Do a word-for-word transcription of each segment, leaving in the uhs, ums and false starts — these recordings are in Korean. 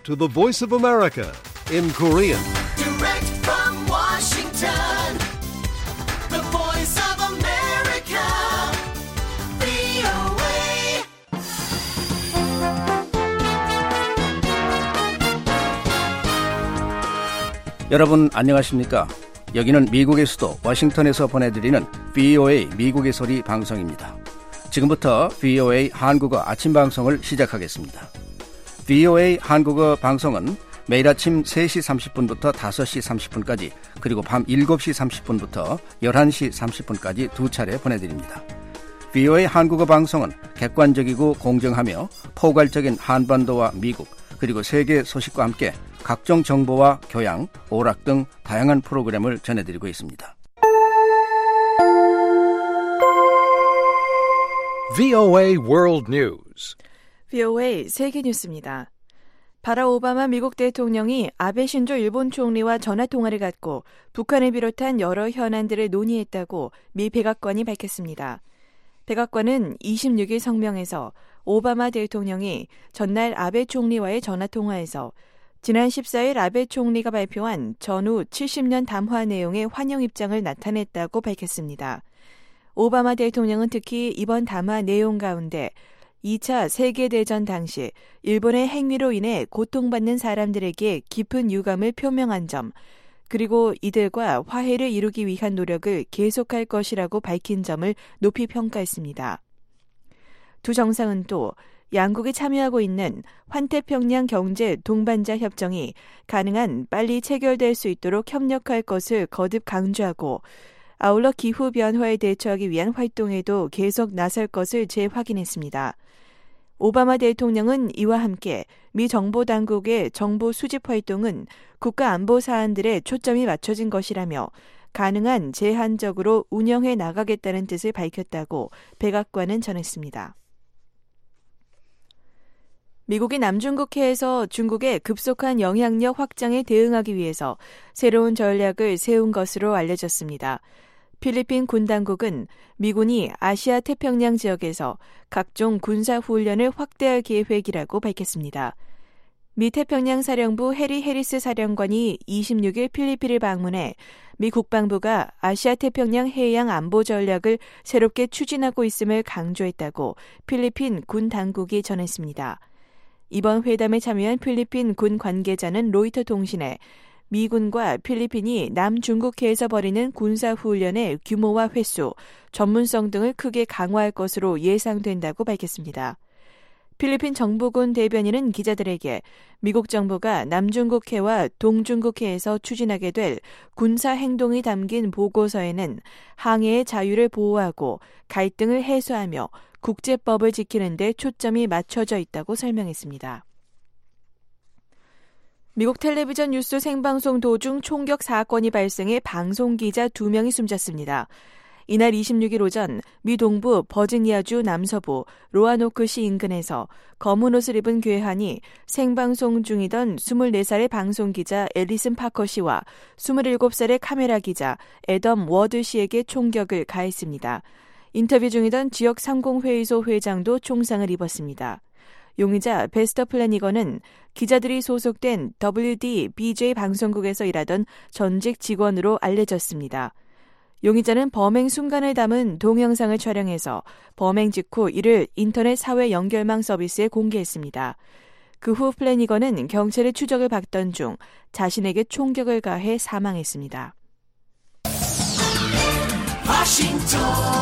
to the Voice of America in Korean. Direct from Washington, the Voice of America, 브이오에이. 여러분 안녕하십니까? 여기는 미국의 수도 워싱턴에서 보내드리는 브이오에이 미국의 소리 방송입니다. 지금부터 브이오에이 한국어 아침 방송을 시작하겠습니다. 브이오에이 한국어 방송은 매일 아침 세 시 삼십 분부터 다섯 시 삼십 분까지 그리고 밤 일곱 시 삼십 분부터 열한 시 삼십 분까지 두 차례 보내드립니다. 브이오에이 한국어 방송은 객관적이고 공정하며 포괄적인 한반도와 미국 그리고 세계 소식과 함께 각종 정보와 교양, 오락 등 다양한 프로그램을 전해드리고 있습니다. 브이오에이 World News. 브이오에이 세계 뉴스입니다. 바락 오바마 미국 대통령이 아베 신조 일본 총리와 전화통화를 갖고 북한을 비롯한 여러 현안들을 논의했다고 미 백악관이 밝혔습니다. 백악관은 이십육 일 성명에서 오바마 대통령이 전날 아베 총리와의 전화통화에서 지난 십사 일 아베 총리가 발표한 전후 칠십 년 담화 내용의 환영 입장을 나타냈다고 밝혔습니다. 오바마 대통령은 특히 이번 담화 내용 가운데 이 차 세계대전 당시 일본의 행위로 인해 고통받는 사람들에게 깊은 유감을 표명한 점, 그리고 이들과 화해를 이루기 위한 노력을 계속할 것이라고 밝힌 점을 높이 평가했습니다. 두 정상은 또 양국이 참여하고 있는 환태평양 경제 동반자 협정이 가능한 빨리 체결될 수 있도록 협력할 것을 거듭 강조하고 아울러 기후변화에 대처하기 위한 활동에도 계속 나설 것을 재확인했습니다. 오바마 대통령은 이와 함께 미 정보당국의 정보 수집 활동은 국가안보 사안들에 초점이 맞춰진 것이라며 가능한 제한적으로 운영해 나가겠다는 뜻을 밝혔다고 백악관은 전했습니다. 미국이 남중국해에서 중국의 급속한 영향력 확장에 대응하기 위해서 새로운 전략을 세운 것으로 알려졌습니다. 필리핀 군당국은 미군이 아시아 태평양 지역에서 각종 군사훈련을 확대할 계획이라고 밝혔습니다. 미 태평양 사령부 해리 해리스 사령관이 이십육 일 필리핀을 방문해 미 국방부가 아시아 태평양 해양 안보 전략을 새롭게 추진하고 있음을 강조했다고 필리핀 군 당국이 전했습니다. 이번 회담에 참여한 필리핀 군 관계자는 로이터 통신에 미군과 필리핀이 남중국해에서 벌이는 군사훈련의 규모와 횟수, 전문성 등을 크게 강화할 것으로 예상된다고 밝혔습니다. 필리핀 정부군 대변인은 기자들에게 미국 정부가 남중국해와 동중국해에서 추진하게 될 군사행동이 담긴 보고서에는 항해의 자유를 보호하고 갈등을 해소하며 국제법을 지키는 데 초점이 맞춰져 있다고 설명했습니다. 미국 텔레비전 뉴스 생방송 도중 총격 사건이 발생해 방송기자 두 명이 숨졌습니다. 이날 이십육 일 오전 미 동부 버지니아주 남서부 로아노크시 인근에서 검은 옷을 입은 괴한이 생방송 중이던 스물네 살의 방송기자 앨리슨 파커 씨와 스물일곱 살의 카메라 기자 애덤 워드 씨에게 총격을 가했습니다. 인터뷰 중이던 지역 상공회의소 회장도 총상을 입었습니다. 용의자 베스터 플래니건은 기자들이 소속된 더블유디비제이 방송국에서 일하던 전직 직원으로 알려졌습니다. 용의자는 범행 순간을 담은 동영상을 촬영해서 범행 직후 이를 인터넷 사회 연결망 서비스에 공개했습니다. 그 후 플래니건은 경찰의 추적을 받던 중 자신에게 총격을 가해 사망했습니다. 워싱턴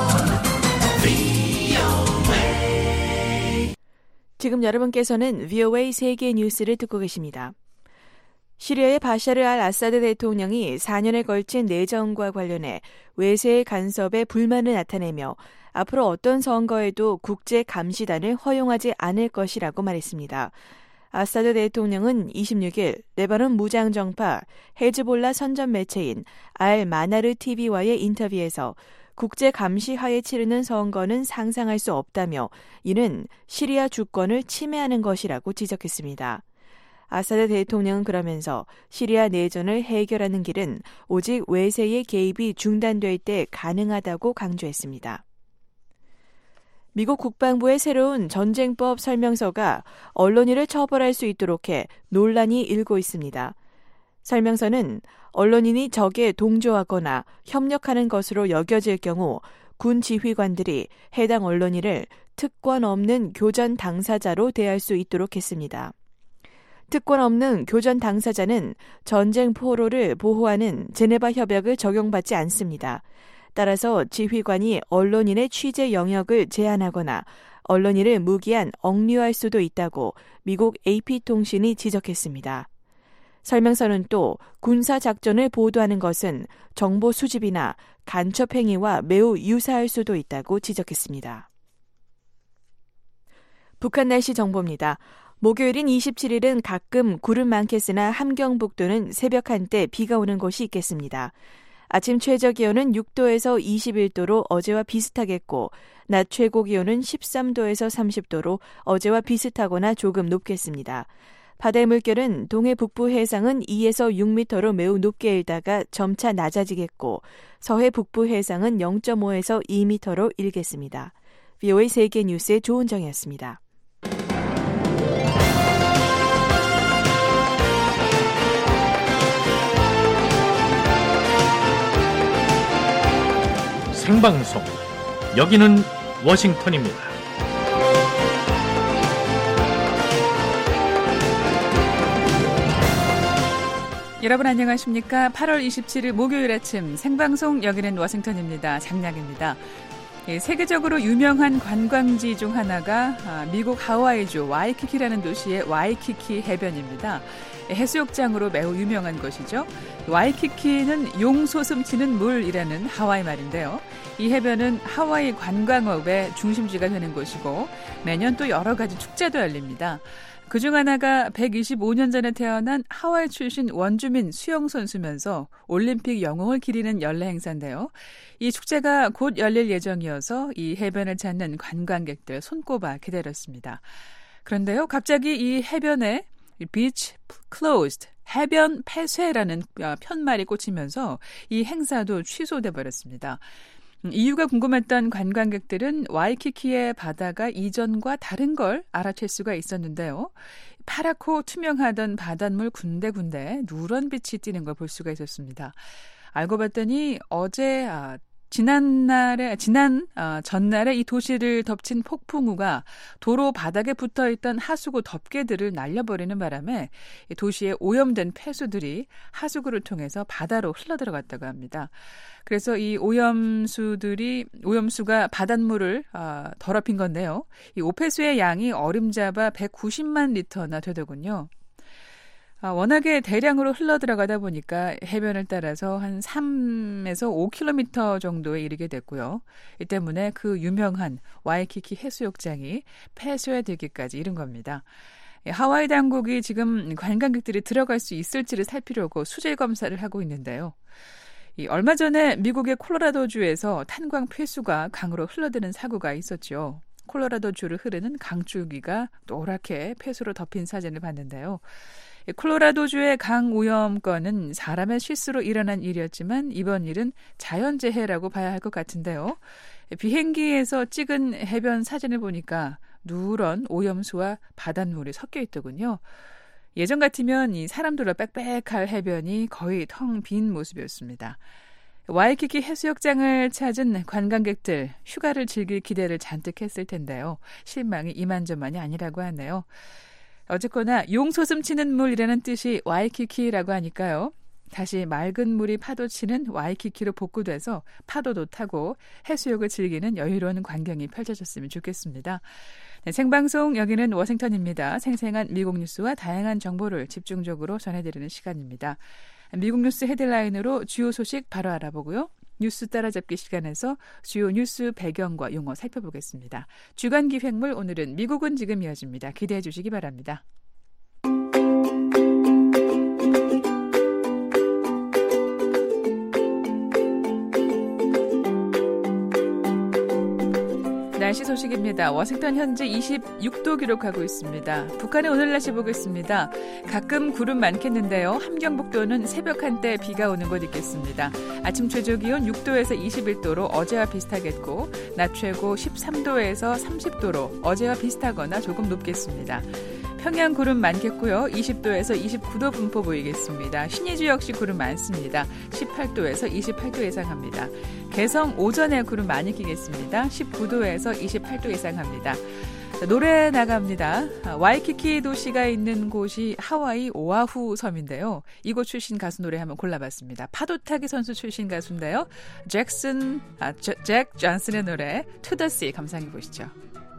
브이오에이. 지금 여러분께서는 브이오에이 세계 뉴스를 듣고 계십니다. 시리아의 바샤르 알 아사드 대통령이 사 년에 걸친 내전과 관련해 외세의 간섭에 불만을 나타내며 앞으로 어떤 선거에도 국제감시단을 허용하지 않을 것이라고 말했습니다. 아사드 대통령은 이십육 일 레바논 무장정파 헤즈볼라 선전 매체인 알 마나르 티비와의 인터뷰에서 국제감시하에 치르는 선거는 상상할 수 없다며 이는 시리아 주권을 침해하는 것이라고 지적했습니다. 아사드 대통령은 그러면서 시리아 내전을 해결하는 길은 오직 외세의 개입이 중단될 때 가능하다고 강조했습니다. 미국 국방부의 새로운 전쟁법 설명서가 언론인을 처벌할 수 있도록 해 논란이 일고 있습니다. 설명서는 언론인이 적에 동조하거나 협력하는 것으로 여겨질 경우 군 지휘관들이 해당 언론인을 특권 없는 교전 당사자로 대할 수 있도록 했습니다. 특권 없는 교전 당사자는 전쟁 포로를 보호하는 제네바 협약을 적용받지 않습니다. 따라서 지휘관이 언론인의 취재 영역을 제한하거나 언론인을 무기한 억류할 수도 있다고 미국 에이피통신이 지적했습니다. 설명서는 또 군사작전을 보도하는 것은 정보 수집이나 간첩 행위와 매우 유사할 수도 있다고 지적했습니다. 북한 날씨 정보입니다. 목요일인 이십칠일은 가끔 구름 많겠으나 함경북도는 새벽 한때 비가 오는 곳이 있겠습니다. 아침 최저 기온은 육도에서 이십일도로 어제와 비슷하겠고 낮 최고 기온은 십삼도에서 삼십도로 어제와 비슷하거나 조금 높겠습니다. 바다의 물결은 동해 북부 해상은 이에서 육 미터로 매우 높게 일다가 점차 낮아지겠고 서해 북부 해상은 영점오에서 이 미터로 일겠습니다. 브이오에이 세계뉴스의 조은정이었습니다. 생방송 여기는 워싱턴입니다. 여러분 안녕하십니까? 팔월 이십칠일 목요일 아침 생방송 여기는 워싱턴입니다. 장량입니다. 예, 세계적으로 유명한 관광지 중 하나가 아, 미국 하와이주 와이키키라는 도시의 와이키키 해변입니다. 해수욕장으로 매우 유명한 곳이죠. 와이키키는 용솟음치는 물이라는 하와이 말인데요. 이 해변은 하와이 관광업의 중심지가 되는 곳이고 매년 또 여러 가지 축제도 열립니다. 그중 하나가 백이십오 년 전에 태어난 하와이 출신 원주민 수영선수면서 올림픽 영웅을 기리는 연례 행사인데요. 이 축제가 곧 열릴 예정이어서 이 해변을 찾는 관광객들 손꼽아 기다렸습니다. 그런데요, 갑자기 이 해변에 Beach Closed, 해변 폐쇄라는 편말이 꽂히면서 이 행사도 취소돼 버렸습니다. 이유가 궁금했던 관광객들은 와이키키의 바다가 이전과 다른 걸 알아챌 수가 있었는데요. 파랗고 투명하던 바닷물 군데군데 누런 빛이 띄는 걸 볼 수가 있었습니다. 알고 봤더니 어제 아, 지난날에 지난 아, 전날에 이 도시를 덮친 폭풍우가 도로 바닥에 붙어있던 하수구 덮개들을 날려버리는 바람에 도시에 오염된 폐수들이 하수구를 통해서 바다로 흘러들어갔다고 합니다. 그래서 이 오염수들이 오염수가 바닷물을 아, 더럽힌 건데요. 이 오폐수의 양이 어림잡아 백구십만 리터나 되더군요. 아, 워낙에 대량으로 흘러들어가다 보니까 해변을 따라서 한 삼에서 오 킬로미터 정도에 이르게 됐고요. 이 때문에 그 유명한 와이키키 해수욕장이 폐쇄되기까지 이른 겁니다. 하와이 당국이 지금 관광객들이 들어갈 수 있을지를 살피려고 수질 검사를 하고 있는데요. 이 얼마 전에 미국의 콜로라도주에서 탄광 폐수가 강으로 흘러드는 사고가 있었죠. 콜로라도주를 흐르는 강줄기가 노랗게 폐수로 덮인 사진을 봤는데요. 콜로라도주의 강 오염 건은 사람의 실수로 일어난 일이었지만 이번 일은 자연재해라고 봐야 할 것 같은데요. 비행기에서 찍은 해변 사진을 보니까 누런 오염수와 바닷물이 섞여 있더군요. 예전 같으면 이 사람들로 빽빽할 해변이 거의 텅 빈 모습이었습니다. 와이키키 해수욕장을 찾은 관광객들 휴가를 즐길 기대를 잔뜩 했을 텐데요. 실망이 이만저만이 아니라고 하네요. 어쨌거나 용솟음치는 물이라는 뜻이 와이키키라고 하니까요. 다시 맑은 물이 파도치는 와이키키로 복구돼서 파도도 타고 해수욕을 즐기는 여유로운 광경이 펼쳐졌으면 좋겠습니다. 네, 생방송 여기는 워싱턴입니다. 생생한 미국 뉴스와 다양한 정보를 집중적으로 전해드리는 시간입니다. 미국 뉴스 헤드라인으로 주요 소식 바로 알아보고요. 뉴스 따라잡기 시간에서 주요 뉴스 배경과 용어 살펴보겠습니다. 주간 기획물 오늘은 미국은 지금 이어집니다. 기대해 주시기 바랍니다. 날씨 날씨 소식입니다. 워싱턴 현재 이십육 도 기록하고 있습니다. 북한의 오늘 날씨 보겠습니다. 가끔 구름 많겠는데요. 함경북도는 새벽 한때 비가 오는 곳 있겠습니다. 아침 최저 기온 육 도에서 이십일 도로 어제와 비슷하겠고 낮 최고 십삼 도에서 삼십 도로 어제와 비슷하거나 조금 높겠습니다. 평양 구름 많겠고요. 이십 도에서 이십구 도 분포 보이겠습니다. 신의주 역시 구름 많습니다. 십팔 도에서 이십팔 도 예상합니다. 개성 오전에 구름 많이 끼겠습니다. 십구 도에서 이십팔 도 예상합니다. 노래 나갑니다. 와이키키 도시가 있는 곳이 하와이 오아후 섬인데요. 이곳 출신 가수 노래 한번 골라봤습니다. 파도타기 선수 출신 가수인데요. 잭슨, 아, 제, 잭 존슨의 노래 To the Sea 감상해 보시죠.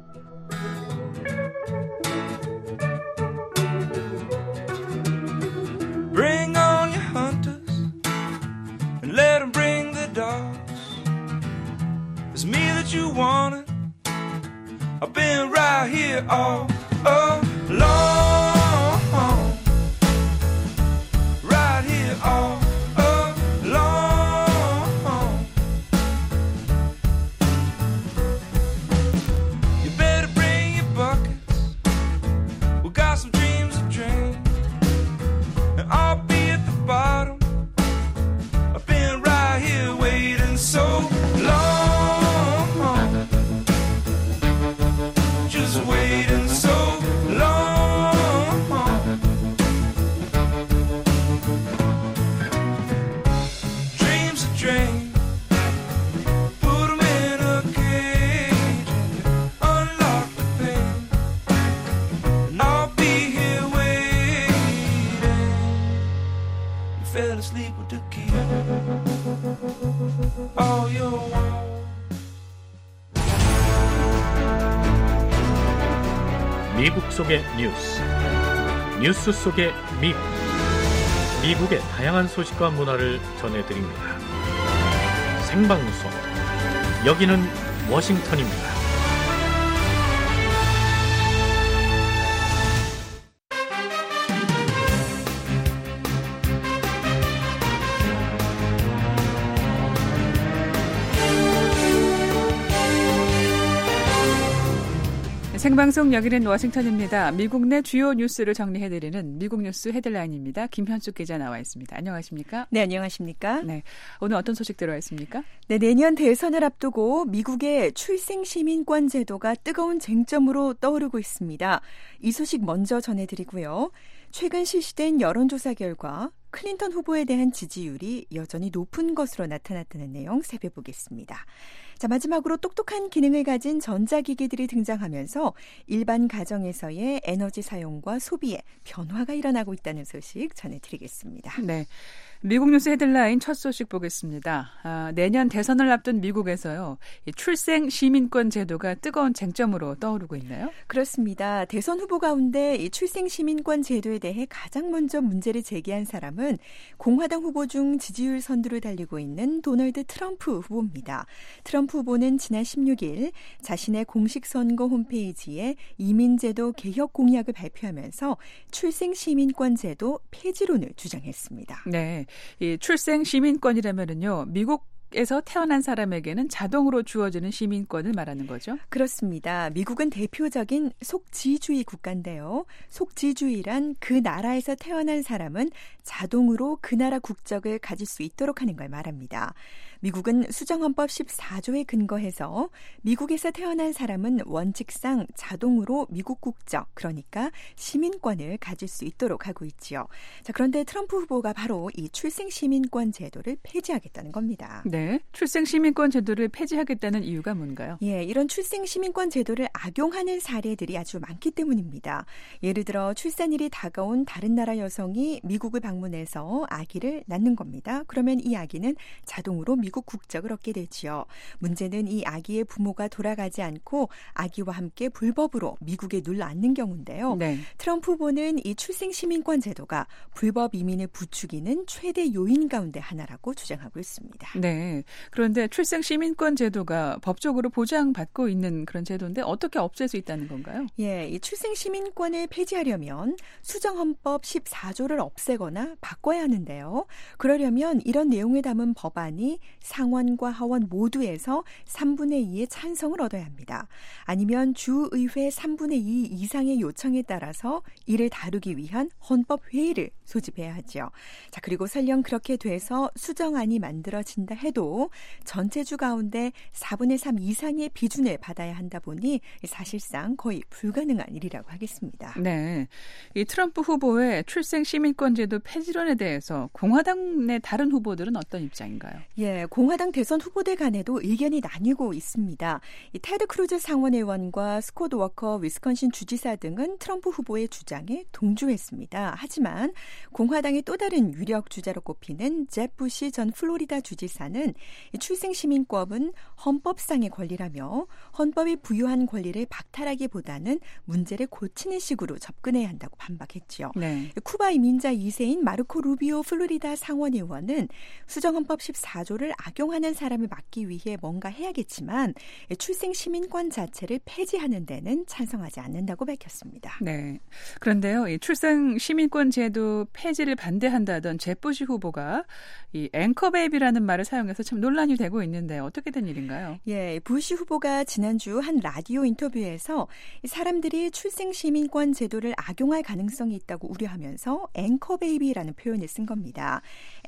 Bring on your hunters and let them bring the dogs. It's me that you wanted. I've been right here all along. Right here all along. You better bring your buckets. We got some dreams to dream. And I'll be at the bottom. I've been right here waiting so long. Just waiting so long. Dreams are dreams. Put them in a cage. Unlock the pain. And I'll be here waiting. You fell asleep with the key. All your walls. 미국 속의 뉴스, 뉴스 속의 미국, 미국의 다양한 소식과 문화를 전해드립니다. 생방송, 여기는 워싱턴입니다. 생방송 여기는 워싱턴입니다. 미국 내 주요 뉴스를 정리해드리는 미국 뉴스 헤드라인입니다. 김현숙 기자 나와 있습니다. 안녕하십니까? 네, 안녕하십니까? 네, 오늘 어떤 소식 들어와 있습니까? 네, 내년 대선을 앞두고 미국의 출생시민권 제도가 뜨거운 쟁점으로 떠오르고 있습니다. 이 소식 먼저 전해드리고요. 최근 실시된 여론조사 결과 클린턴 후보에 대한 지지율이 여전히 높은 것으로 나타났다는 내용 살펴보겠습니다. 자, 마지막으로 똑똑한 기능을 가진 전자기기들이 등장하면서 일반 가정에서의 에너지 사용과 소비에 변화가 일어나고 있다는 소식 전해드리겠습니다. 네. 미국 뉴스 헤드라인 첫 소식 보겠습니다. 아, 내년 대선을 앞둔 미국에서요, 이 출생 시민권 제도가 뜨거운 쟁점으로 떠오르고 있나요? 그렇습니다. 대선 후보 가운데 이 출생 시민권 제도에 대해 가장 먼저 문제를 제기한 사람은 공화당 후보 중 지지율 선두를 달리고 있는 도널드 트럼프 후보입니다. 트럼프 후보는 지난 십육 일 자신의 공식 선거 홈페이지에 이민제도 개혁 공약을 발표하면서 출생 시민권 제도 폐지론을 주장했습니다. 네. 이 출생 시민권이라면은요, 미국에서 태어난 사람에게는 자동으로 주어지는 시민권을 말하는 거죠? 그렇습니다. 미국은 대표적인 속지주의 국가인데요. 속지주의란 그 나라에서 태어난 사람은 자동으로 그 나라 국적을 가질 수 있도록 하는 걸 말합니다. 미국은 수정헌법 십사 조에 근거해서 미국에서 태어난 사람은 원칙상 자동으로 미국 국적, 그러니까 시민권을 가질 수 있도록 하고 있지요. 자, 그런데 트럼프 후보가 바로 이 출생 시민권 제도를 폐지하겠다는 겁니다. 네, 출생 시민권 제도를 폐지하겠다는 이유가 뭔가요? 예, 이런 출생 시민권 제도를 악용하는 사례들이 아주 많기 때문입니다. 예를 들어 출산일이 다가온 다른 나라 여성이 미국을 방문해서 아기를 낳는 겁니다. 그러면 이 아기는 자동으로 미국 국적을 얻게 되지요. 문제는 이 아기의 부모가 돌아가지 않고 아기와 함께 불법으로 미국에 눌러 앉는 경우인데요. 네. 트럼프 후보는 이 출생 시민권 제도가 불법 이민을 부추기는 최대 요인 가운데 하나라고 주장하고 있습니다. 네. 네. 그런데 출생 시민권 제도가 법적으로 보장받고 있는 그런 제도인데 어떻게 없앨 수 있다는 건가요? 예, 이 출생 시민권을 폐지하려면 수정헌법 십사 조를 없애거나 바꿔야 하는데요. 그러려면 이런 내용을 담은 법안이 상원과 하원 모두에서 삼분의 이의 찬성을 얻어야 합니다. 아니면 주의회 삼분의 이 이상의 요청에 따라서 이를 다루기 위한 헌법회의를 소집해야 하죠. 자, 그리고 설령 그렇게 돼서 수정안이 만들어진다 해도 전체 주 가운데 사분의 삼 이상의 비준을 받아야 한다 보니 사실상 거의 불가능한 일이라고 하겠습니다. 네, 이 트럼프 후보의 출생 시민권 제도 폐지론에 대해서 공화당 내 다른 후보들은 어떤 입장인가요? 예, 공화당 대선 후보들 간에도 의견이 나뉘고 있습니다. 이 테드 크루즈 상원의원과 스콧 워커 위스콘신 주지사 등은 트럼프 후보의 주장에 동조했습니다. 하지만 공화당의 또 다른 유력 주자로 꼽히는 잽 부시 전 플로리다 주지사는 출생 시민권은 헌법상의 권리라며 헌법이 부여한 권리를 박탈하기보다는 문제를 고치는 식으로 접근해야 한다고 반박했죠. 네. 쿠바 이민자 이 세인 마르코 루비오 플로리다 상원의원은 수정헌법 십사 조를 악용하는 사람을 막기 위해 뭔가 해야겠지만 출생 시민권 자체를 폐지하는 데는 찬성하지 않는다고 밝혔습니다. 네. 그런데요, 이 출생 시민권 제도 폐지를 반대한다던 잽 부시 후보가 이 앵커베이비라는 말을 사용해서 참 논란이 되고 있는데 어떻게 된 일인가요? 예, 부시 후보가 지난주 한 라디오 인터뷰에서 사람들이 출생 시민권 제도를 악용할 가능성이 있다고 우려하면서 앵커베이비라는 표현을 쓴 겁니다.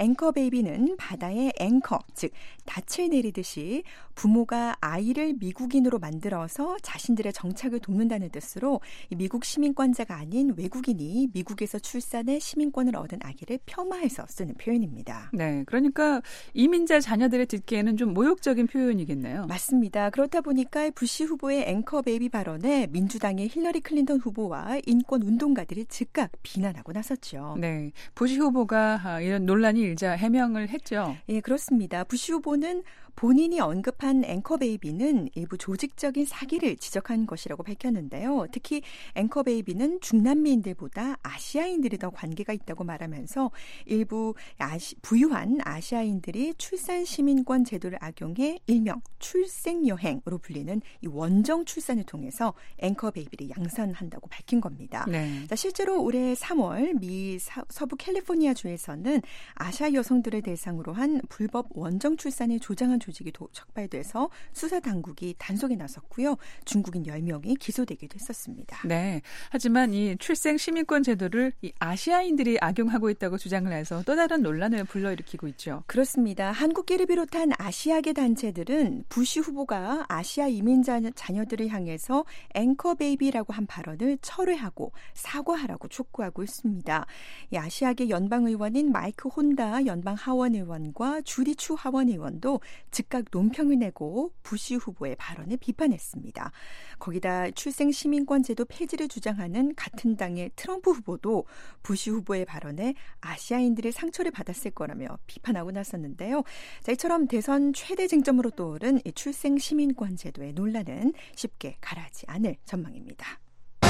앵커베이비는 바다의 앵커, 즉 닻을 내리듯이 부모가 아이를 미국인으로 만들어서 자신들의 정착을 돕는다는 뜻으로 미국 시민권자가 아닌 외국인이 미국에서 출산해 시민권을 얻은 아기를 폄하해서 쓰는 표현입니다. 네, 그러니까 이민자 자녀들이 듣기에는 좀 모욕적인 표현이겠네요. 맞습니다. 그렇다 보니까 부시 후보의 앵커 베이비 발언에 민주당의 힐러리 클린턴 후보와 인권 운동가들이 즉각 비난하고 나섰죠. 네, 부시 후보가 이런 논란이 일자 해명을 했죠. 예, 그렇습니다. 부시 후보는 본인이 언급한 앵커 베이비는 일부 조직적인 사기를 지적한 것이라고 밝혔는데요. 특히 앵커 베이비는 중남미인들보다 아시아인들이 더 관계가 있다고 말하면서 일부 아시, 부유한 아시아인들이 출산 시민권 제도를 악용해 일명 출생 여행으로 불리는 이 원정 출산을 통해서 앵커 베이비를 양산한다고 밝힌 겁니다. 네. 자, 실제로 올해 삼월 미 사, 서부 캘리포니아 주에서는 아시아 여성들을 대상으로 한 불법 원정 출산을 조장한 조직이 적발돼서 수사 당국이 단속에 나섰고요. 중국인 열 명이 기소되기도 했었습니다. 네. 하지만 이 출생 시민권 제도를 이 아시아인들이 악용하고 있다고 주장을 해서 또 다른 논란을 불러일으키고 있죠. 그렇습니다. 한국계를 비롯한 아시아계 단체들은 부시 후보가 아시아 이민자 자녀들을 향해서 앵커 베이비라고 한 발언을 철회하고 사과하라고 촉구하고 있습니다. 이 아시아계 연방의원인 마이크 혼다 연방 하원의원과 주리 추 하원의원도 즉각 논평을 내고 부시 후보의 발언을 비판했습니다. 거기다 출생 시민권 제도 폐지를 주장하는 같은 당의 트럼프 후보도 부시 후보의 발언에 아시아인들의 상처를 받았을 거라며 비판하고 나섰는데요. 자, 이처럼 대선 최대 쟁점으로 떠오른 이 출생 시민권 제도의 논란은 쉽게 가라앉지 않을 전망입니다.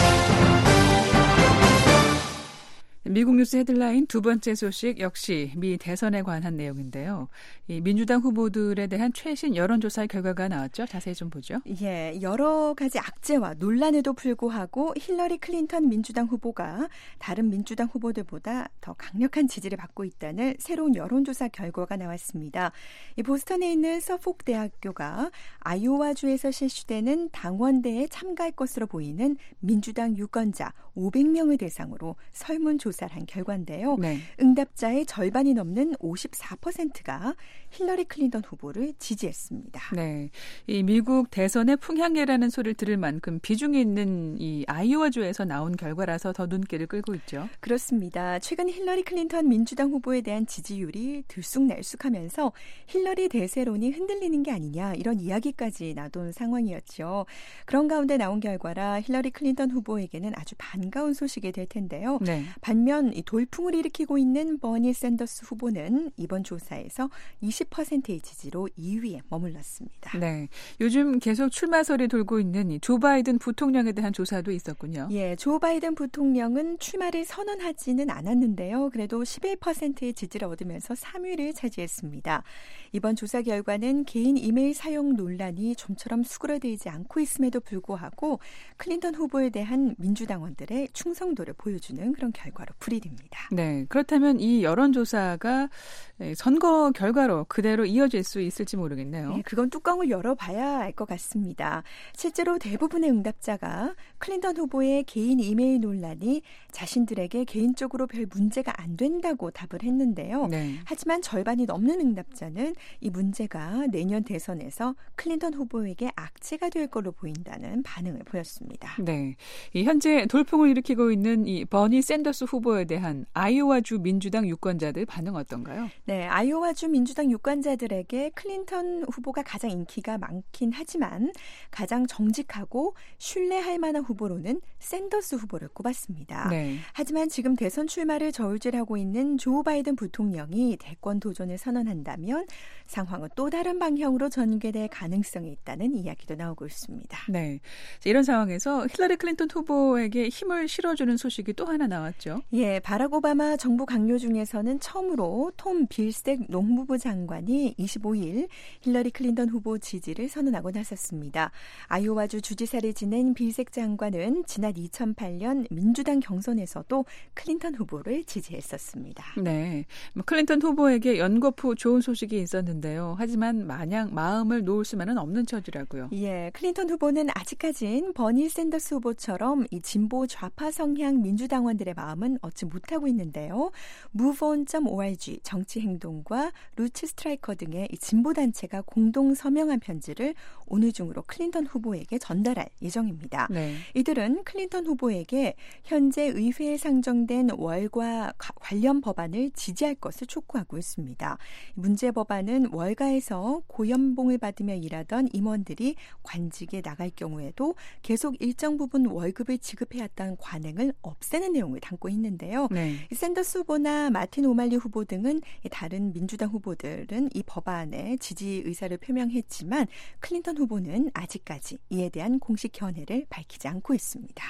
미국 뉴스 헤드라인 두 번째 소식 역시 미 대선에 관한 내용인데요. 이 민주당 후보들에 대한 최신 여론조사 결과가 나왔죠. 자세히 좀 보죠. 예, 여러 가지 악재와 논란에도 불구하고 힐러리 클린턴 민주당 후보가 다른 민주당 후보들보다 더 강력한 지지를 받고 있다는 새로운 여론조사 결과가 나왔습니다. 이 보스턴에 있는 서폭 대학교가 아이오와주에서 실시되는 당원대회에 참가할 것으로 보이는 민주당 유권자 오백 명을 대상으로 설문조사를 한 결과인데요. 네. 응답자의 절반이 넘는 오십사 퍼센트가 힐러리 클린턴 후보를 지지했습니다. 네, 이 미국 대선의 풍향계라는 소리를 들을 만큼 비중이 있는 이 아이오와주에서 나온 결과라서 더 눈길을 끌고 있죠. 그렇습니다. 최근 힐러리 클린턴 민주당 후보에 대한 지지율이 들쑥날쑥하면서 힐러리 대세론이 흔들리는 게 아니냐 이런 이야기까지 나돈 상황이었죠. 그런 가운데 나온 결과라 힐러리 클린턴 후보에게는 아주 반가운 소식이 될 텐데요. 네. 반 반면 이 돌풍을 일으키고 있는 버니 샌더스 후보는 이번 조사에서 이십 퍼센트의 지지로 이 위에 머물렀습니다. 네, 요즘 계속 출마설이 돌고 있는 이 조 바이든 부통령에 대한 조사도 있었군요. 예, 조 바이든 부통령은 출마를 선언하지는 않았는데요. 그래도 십일 퍼센트의 지지를 얻으면서 삼 위를 차지했습니다. 이번 조사 결과는 개인 이메일 사용 논란이 좀처럼 수그러들지 않고 있음에도 불구하고 클린턴 후보에 대한 민주당원들의 충성도를 보여주는 그런 결과로 풀이됩니다. 네, 그렇다면 이 여론조사가 선거 결과로 그대로 이어질 수 있을지 모르겠네요. 네, 그건 뚜껑을 열어봐야 알 것 같습니다. 실제로 대부분의 응답자가 클린턴 후보의 개인 이메일 논란이 자신들에게 개인적으로 별 문제가 안 된다고 답을 했는데요. 네. 하지만 절반이 넘는 응답자는 이 문제가 내년 대선에서 클린턴 후보에게 악재가 될 걸로 보인다는 반응을 보였습니다. 네, 이 현재 돌풍을 일으키고 있는 이 버니 샌더스 후보에 대한 아이오와주 민주당 유권자들 반응 어떤가요? 네, 아이오와주 민주당 유권자들에게 클린턴 후보가 가장 인기가 많긴 하지만 가장 정직하고 신뢰할 만한 후보로는 샌더스 후보를 꼽았습니다. 네. 하지만 지금 대선 출마를 저울질하고 있는 조 바이든 부통령이 대권 도전을 선언한다면 상황은 또 다른 방향으로 전개될 가능성이 있다는 이야기도 나오고 있습니다. 네, 이런 상황에서 힐러리 클린턴 후보에게 힘을 실어주는 소식이 또 하나 나왔죠. 예, 바락 오바마 정부 강요 중에서는 처음으로 톰 빌색 농무부 장관이 이십오 일 힐러리 클린턴 후보 지지를 선언하고 나섰습니다. 아이오와주 주지사를 지낸 빌색 장관은 지난 이천팔 년 민주당 경선에서도 클린턴 후보를 지지했었습니다. 네, 클린턴 후보에게 연거푸 좋은 소식이 있었는데요. 하지만 마냥 마음을 놓을 수만은 없는 처지라고요. 예, 클린턴 후보는 아직까진 버니 샌더스 후보처럼 이 진보 좌파 성향 민주당원들의 마음은 얻지 못하고 있는데요. 무브온 닷 오알지 정치행동과 루츠 스트라이커 등의 이 진보 단체가 공동 서명한 편지를 오늘 중으로 클린턴 후보에게 전달할 예정입니다. 네. 이들은 클린턴 후보에게 현재 의회에 상정된 월가 관련 법안을 지지할 것을 촉구하고 있습니다. 문제 법안은 월가에서 고연봉을 받으며 일하던 임원들이 관직에 나갈 경우에도 계속 일정 부분 월급을 지급해왔다는 관행을 없애는 내용을 담고 있는데요. 네. 샌더스 후보나 마틴 오말리 후보 등은 다른 민주당 후보들은 이 법안에 지지 의사를 표명했지만 클린턴 후보는 아직까지 이에 대한 공식 견해를 밝히지 않고 있습니다.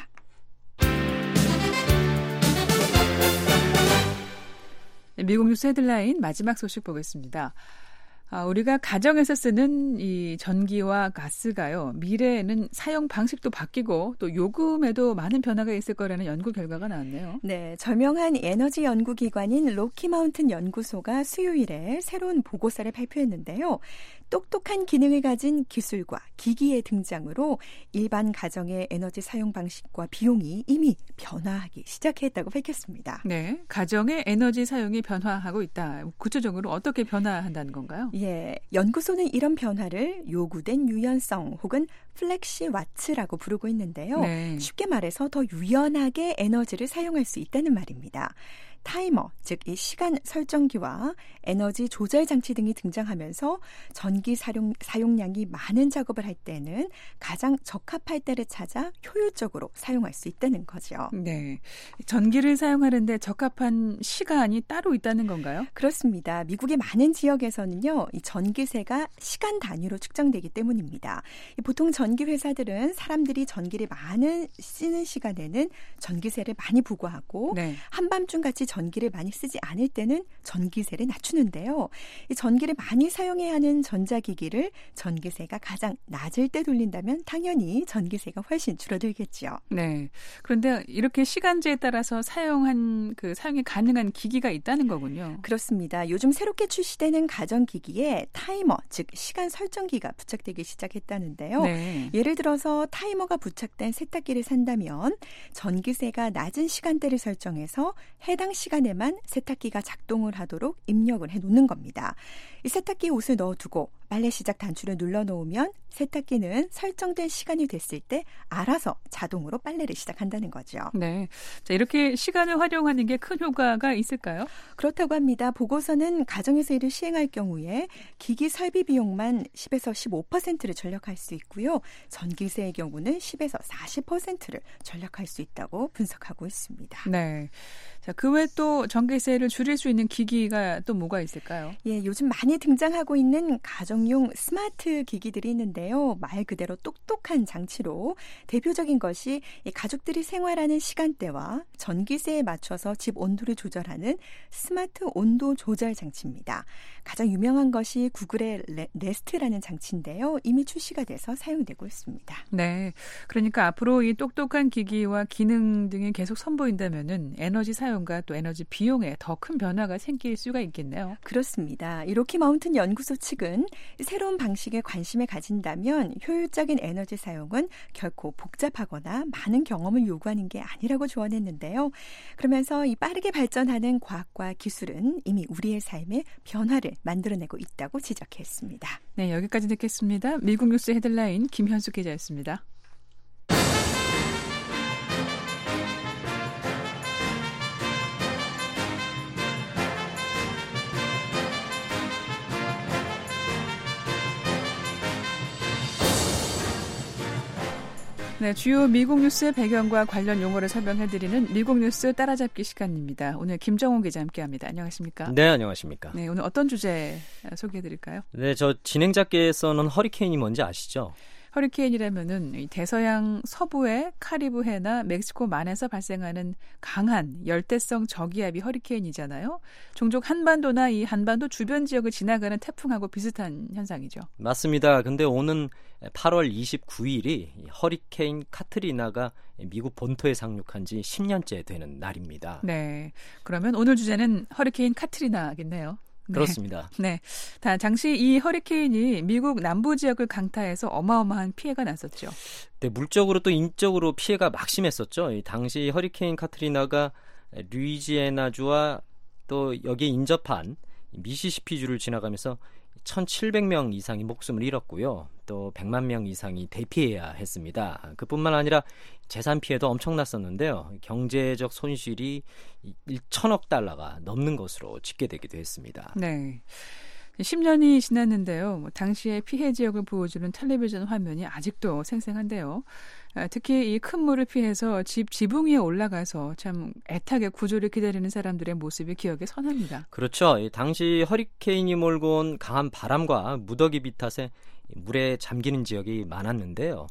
미국 뉴스 헤드라인 마지막 소식 보겠습니다. 아, 우리가 가정에서 쓰는 이 전기와 가스가요, 미래에는 사용 방식도 바뀌고 또 요금에도 많은 변화가 있을 거라는 연구 결과가 나왔네요. 네, 저명한 에너지 연구기관인 로키마운튼 연구소가 수요일에 새로운 보고서를 발표했는데요. 똑똑한 기능을 가진 기술과 기기의 등장으로 일반 가정의 에너지 사용 방식과 비용이 이미 변화하기 시작했다고 밝혔습니다. 네, 가정의 에너지 사용이 변화하고 있다. 구체적으로 어떻게 변화한다는 건가요? 예, 연구소는 이런 변화를 요구된 유연성 혹은 플렉시 와츠라고 부르고 있는데요. 네. 쉽게 말해서 더 유연하게 에너지를 사용할 수 있다는 말입니다. 타이머, 즉 이 시간 설정기와 에너지 조절 장치 등이 등장하면서 전기 사용, 사용량이 많은 작업을 할 때는 가장 적합할 때를 찾아 효율적으로 사용할 수 있다는 거죠. 네, 전기를 사용하는데 적합한 시간이 따로 있다는 건가요? 그렇습니다. 미국의 많은 지역에서는요, 이 전기세가 시간 단위로 측정되기 때문입니다. 보통 전기 회사들은 사람들이 전기를 많이 쓰는 시간에는 전기세를 많이 부과하고 네. 한밤중 같이 전기를 많이 쓰지 않을 때는 전기세를 낮추는데요. 이 전기를 많이 사용해야 하는 전자기기를 전기세가 가장 낮을 때 돌린다면 당연히 전기세가 훨씬 줄어들겠죠. 네. 그런데 이렇게 시간제에 따라서 사용한 그 사용이 가능한 기기가 있다는 거군요. 그렇습니다. 요즘 새롭게 출시되는 가전기기에 타이머, 즉 시간 설정기가 부착되기 시작했다는데요. 네. 예를 들어서 타이머가 부착된 세탁기를 산다면 전기세가 낮은 시간대를 설정해서 해당 시간에만 세탁기가 작동을 하도록 입력을 해놓는 겁니다. 이 세탁기에 옷을 넣어두고 빨래 시작 단추를 눌러놓으면 세탁기는 설정된 시간이 됐을 때 알아서 자동으로 빨래를 시작한다는 거죠. 네, 자, 이렇게 시간을 활용하는 게 큰 효과가 있을까요? 그렇다고 합니다. 보고서는 가정에서 이를 시행할 경우에 기기 설비 비용만 십에서 십오 퍼센트를 절약할 수 있고요. 전기세의 경우는 십에서 사십 퍼센트를 절약할 수 있다고 분석하고 있습니다. 네. 자, 그 외에 또 전기세를 줄일 수 있는 기기가 또 뭐가 있을까요? 예, 요즘 많이 등장하고 있는 가정용 스마트 기기들이 있는데요. 말 그대로 똑똑한 장치로 대표적인 것이 가족들이 생활하는 시간대와 전기세에 맞춰서 집 온도를 조절하는 스마트 온도 조절 장치입니다. 가장 유명한 것이 구글의 레, 네스트라는 장치인데요. 이미 출시가 돼서 사용되고 있습니다. 네, 그러니까 앞으로 이 똑똑한 기기와 기능 등이 계속 선보인다면은 에너지 사용과 또 에너지 비용에 더 큰 변화가 생길 수가 있겠네요. 그렇습니다. 이 로키 마운튼 연구소 측은 새로운 방식에 관심을 가진다면 효율적인 에너지 사용은 결코 복잡하거나 많은 경험을 요구하는 게 아니라고 조언했는데요. 그러면서 이 빠르게 발전하는 과학과 기술은 이미 우리의 삶에 변화를 만들어내고 있다고 지적했습니다. 네, 여기까지 듣겠습니다. 미국 뉴스 헤드라인 김현숙 기자였습니다. 네, 주요 미국 뉴스의 배경과 관련 용어를 설명해드리는 미국 뉴스 따라잡기 시간입니다. 오늘 김정훈 기자 함께합니다. 안녕하십니까? 네, 안녕하십니까? 네, 오늘 어떤 주제 소개해드릴까요? 네, 저 진행자께서는 허리케인이 뭔지 아시죠? 허리케인이라면은 대서양 서부의 카리브해나 멕시코만에서 발생하는 강한 열대성 저기압이 허리케인이잖아요. 종종 한반도나 이 한반도 주변 지역을 지나가는 태풍하고 비슷한 현상이죠. 맞습니다. 근데 오는 팔월 이십구일이 허리케인 카트리나가 미국 본토에 상륙한 지 십 년째 되는 날입니다. 네, 그러면 오늘 주제는 허리케인 카트리나겠네요. 네. 그렇습니다. 네, 다 당시 이 허리케인이 미국 남부 지역을 강타해서 어마어마한 피해가 났었죠. 네, 물적으로 또 인적으로 피해가 막심했었죠. 이 당시 허리케인 카트리나가 루이지애나주와 또 여기에 인접한 미시시피주를 지나가면서 천칠백 명 이상이 목숨을 잃었고요. 또 백만 명 이상이 대피해야 했습니다. 그뿐만 아니라 재산 피해도 엄청났었는데요. 경제적 손실이 천억 달러가 넘는 것으로 집계되기도 했습니다. 네. 십 년이 지났는데요. 당시의 피해 지역을 보여주는 텔레비전 화면이 아직도 생생한데요. 특히 이 큰 물을 피해서 집 지붕 위에 올라가서 참 애타게 구조를 기다리는 사람들의 모습이 기억에 선합니다. 그렇죠. 당시 허리케인이 몰고 온 강한 바람과 무더기 비 탓에 물에 잠기는 지역이 많았는데요.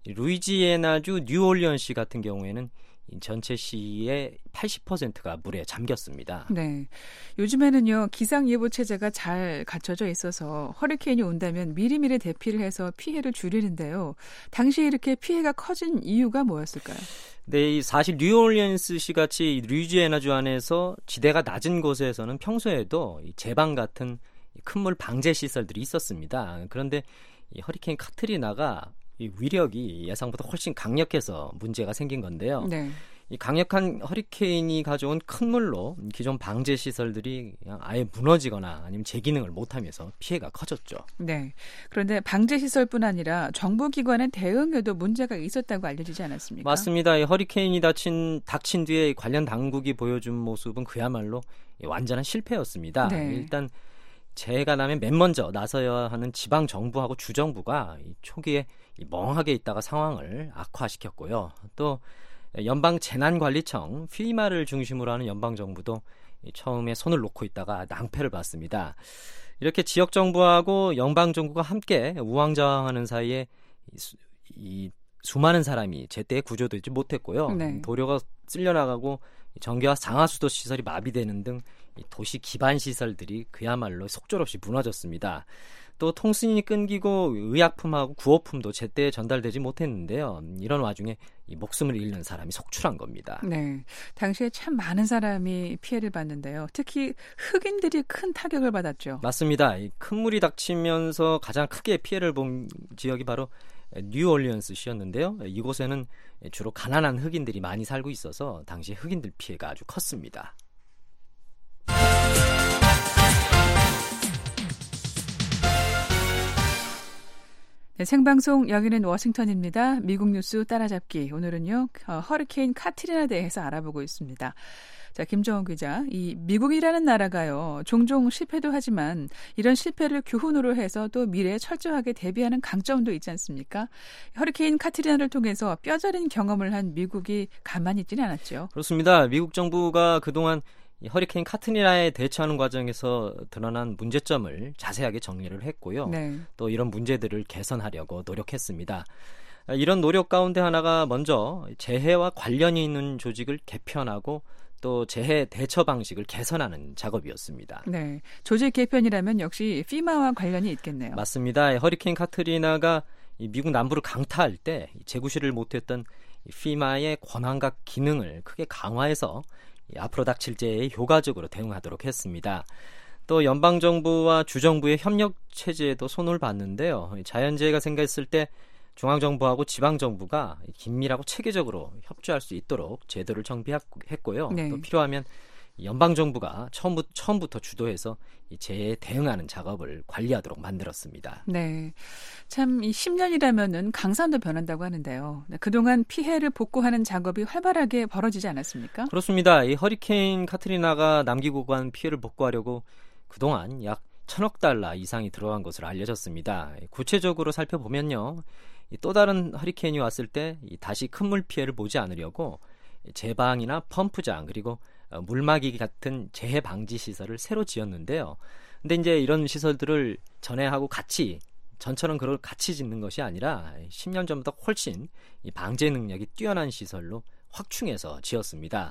루이지애나주 뉴올리언시 같은 경우에는 전체 시의 팔십 퍼센트가 물에 잠겼습니다. 네, 요즘에는요 기상예보 체제가 잘 갖춰져 있어서 허리케인이 온다면 미리미리 대피를 해서 피해를 줄이는데요. 당시 이렇게 피해가 커진 이유가 뭐였을까요? 네, 사실 뉴올리언스시 같이 루이지애나주 안에서 지대가 낮은 곳에서는 평소에도 제방 같은 큰 물 방제 시설들이 있었습니다. 그런데 이 허리케인 카트리나가 이 위력이 예상보다 훨씬 강력해서 문제가 생긴 건데요. 네. 이 강력한 허리케인이 가져온 큰 물로 기존 방제 시설들이 그냥 아예 무너지거나 아니면 재기능을 못하면서 피해가 커졌죠. 네. 그런데 방제 시설뿐 아니라 정부 기관의 대응에도 문제가 있었다고 알려지지 않았습니까? 맞습니다. 이 허리케인이 닥친, 닥친 뒤에 관련 당국이 보여준 모습은 그야말로 완전한 실패였습니다. 네. 일단 재해가 나면 맨 먼저 나서야 하는 지방 정부하고 주정부가 이 초기에 멍하게 있다가 상황을 악화시켰고요. 또 연방 재난관리청 피마를 중심으로 하는 연방 정부도 처음에 손을 놓고 있다가 낭패를 봤습니다. 이렇게 지역 정부하고 연방 정부가 함께 우왕좌왕하는 사이에 이, 수, 이 수많은 사람이 제때 구조되지 못했고요. 네. 도로가 쓸려나가고 전기와 상하수도 시설이 마비되는 등 도시 기반 시설들이 그야말로 속절없이 무너졌습니다. 또 통신이 끊기고 의약품하고 구호품도 제때 전달되지 못했는데요. 이런 와중에 이 목숨을 잃는 사람이 속출한 겁니다. 네, 당시에 참 많은 사람이 피해를 봤는데요. 특히 흑인들이 큰 타격을 받았죠. 맞습니다. 이 큰 물이 닥치면서 가장 크게 피해를 본 지역이 바로 뉴올리언스시였는데요. 이곳에는 주로 가난한 흑인들이 많이 살고 있어서 당시 흑인들 피해가 아주 컸습니다. 네, 생방송 여기는 워싱턴입니다. 미국 뉴스 따라잡기. 오늘은요 어, 허리케인 카트리나 대해서 알아보고 있습니다. 자, 김정은 기자, 이 미국이라는 나라가요 종종 실패도 하지만 이런 실패를 교훈으로 해서 또 미래에 철저하게 대비하는 강점도 있지 않습니까? 허리케인 카트리나를 통해서 뼈저린 경험을 한 미국이 가만히 있지는 않았죠. 그렇습니다. 미국 정부가 그동안 이 허리케인 카트리나에 대처하는 과정에서 드러난 문제점을 자세하게 정리를 했고요. 네. 또 이런 문제들을 개선하려고 노력했습니다. 이런 노력 가운데 하나가 먼저 재해와 관련이 있는 조직을 개편하고 또 재해 대처 방식을 개선하는 작업이었습니다. 네, 조직 개편이라면 역시 피마와 관련이 있겠네요. 맞습니다. 허리케인 카트리나가 미국 남부를 강타할 때 재구시를 못했던 피마의 권한과 기능을 크게 강화해서 앞으로 닥칠 재해에 효과적으로 대응하도록 했습니다. 또 연방정부와 주정부의 협력 체제에도 손을 봤는데요. 자연재해가 생겼을 때 중앙정부하고 지방정부가 긴밀하고 체계적으로 협조할 수 있도록 제도를 정비했고요. 네. 또 필요하면 연방정부가 처음부터, 처음부터 주도해서 이 재해에 대응하는 작업을 관리하도록 만들었습니다. 네, 참 이 십 년이라면은 강산도 변한다고 하는데요. 그동안 피해를 복구하는 작업이 활발하게 벌어지지 않았습니까? 그렇습니다. 이 허리케인 카트리나가 남기고 간 피해를 복구하려고 그동안 약 천억 달러 이상이 들어간 것으로 알려졌습니다. 구체적으로 살펴보면요. 또 다른 허리케인이 왔을 때 다시 큰 물 피해를 보지 않으려고 제방이나 펌프장 그리고 물막이 같은 재해 방지 시설을 새로 지었는데요. 근데 이제 이런 시설들을 전에하고 같이 전처럼 그걸 같이 짓는 것이 아니라 십 년 전보다 훨씬 이 방제 능력이 뛰어난 시설로 확충해서 지었습니다.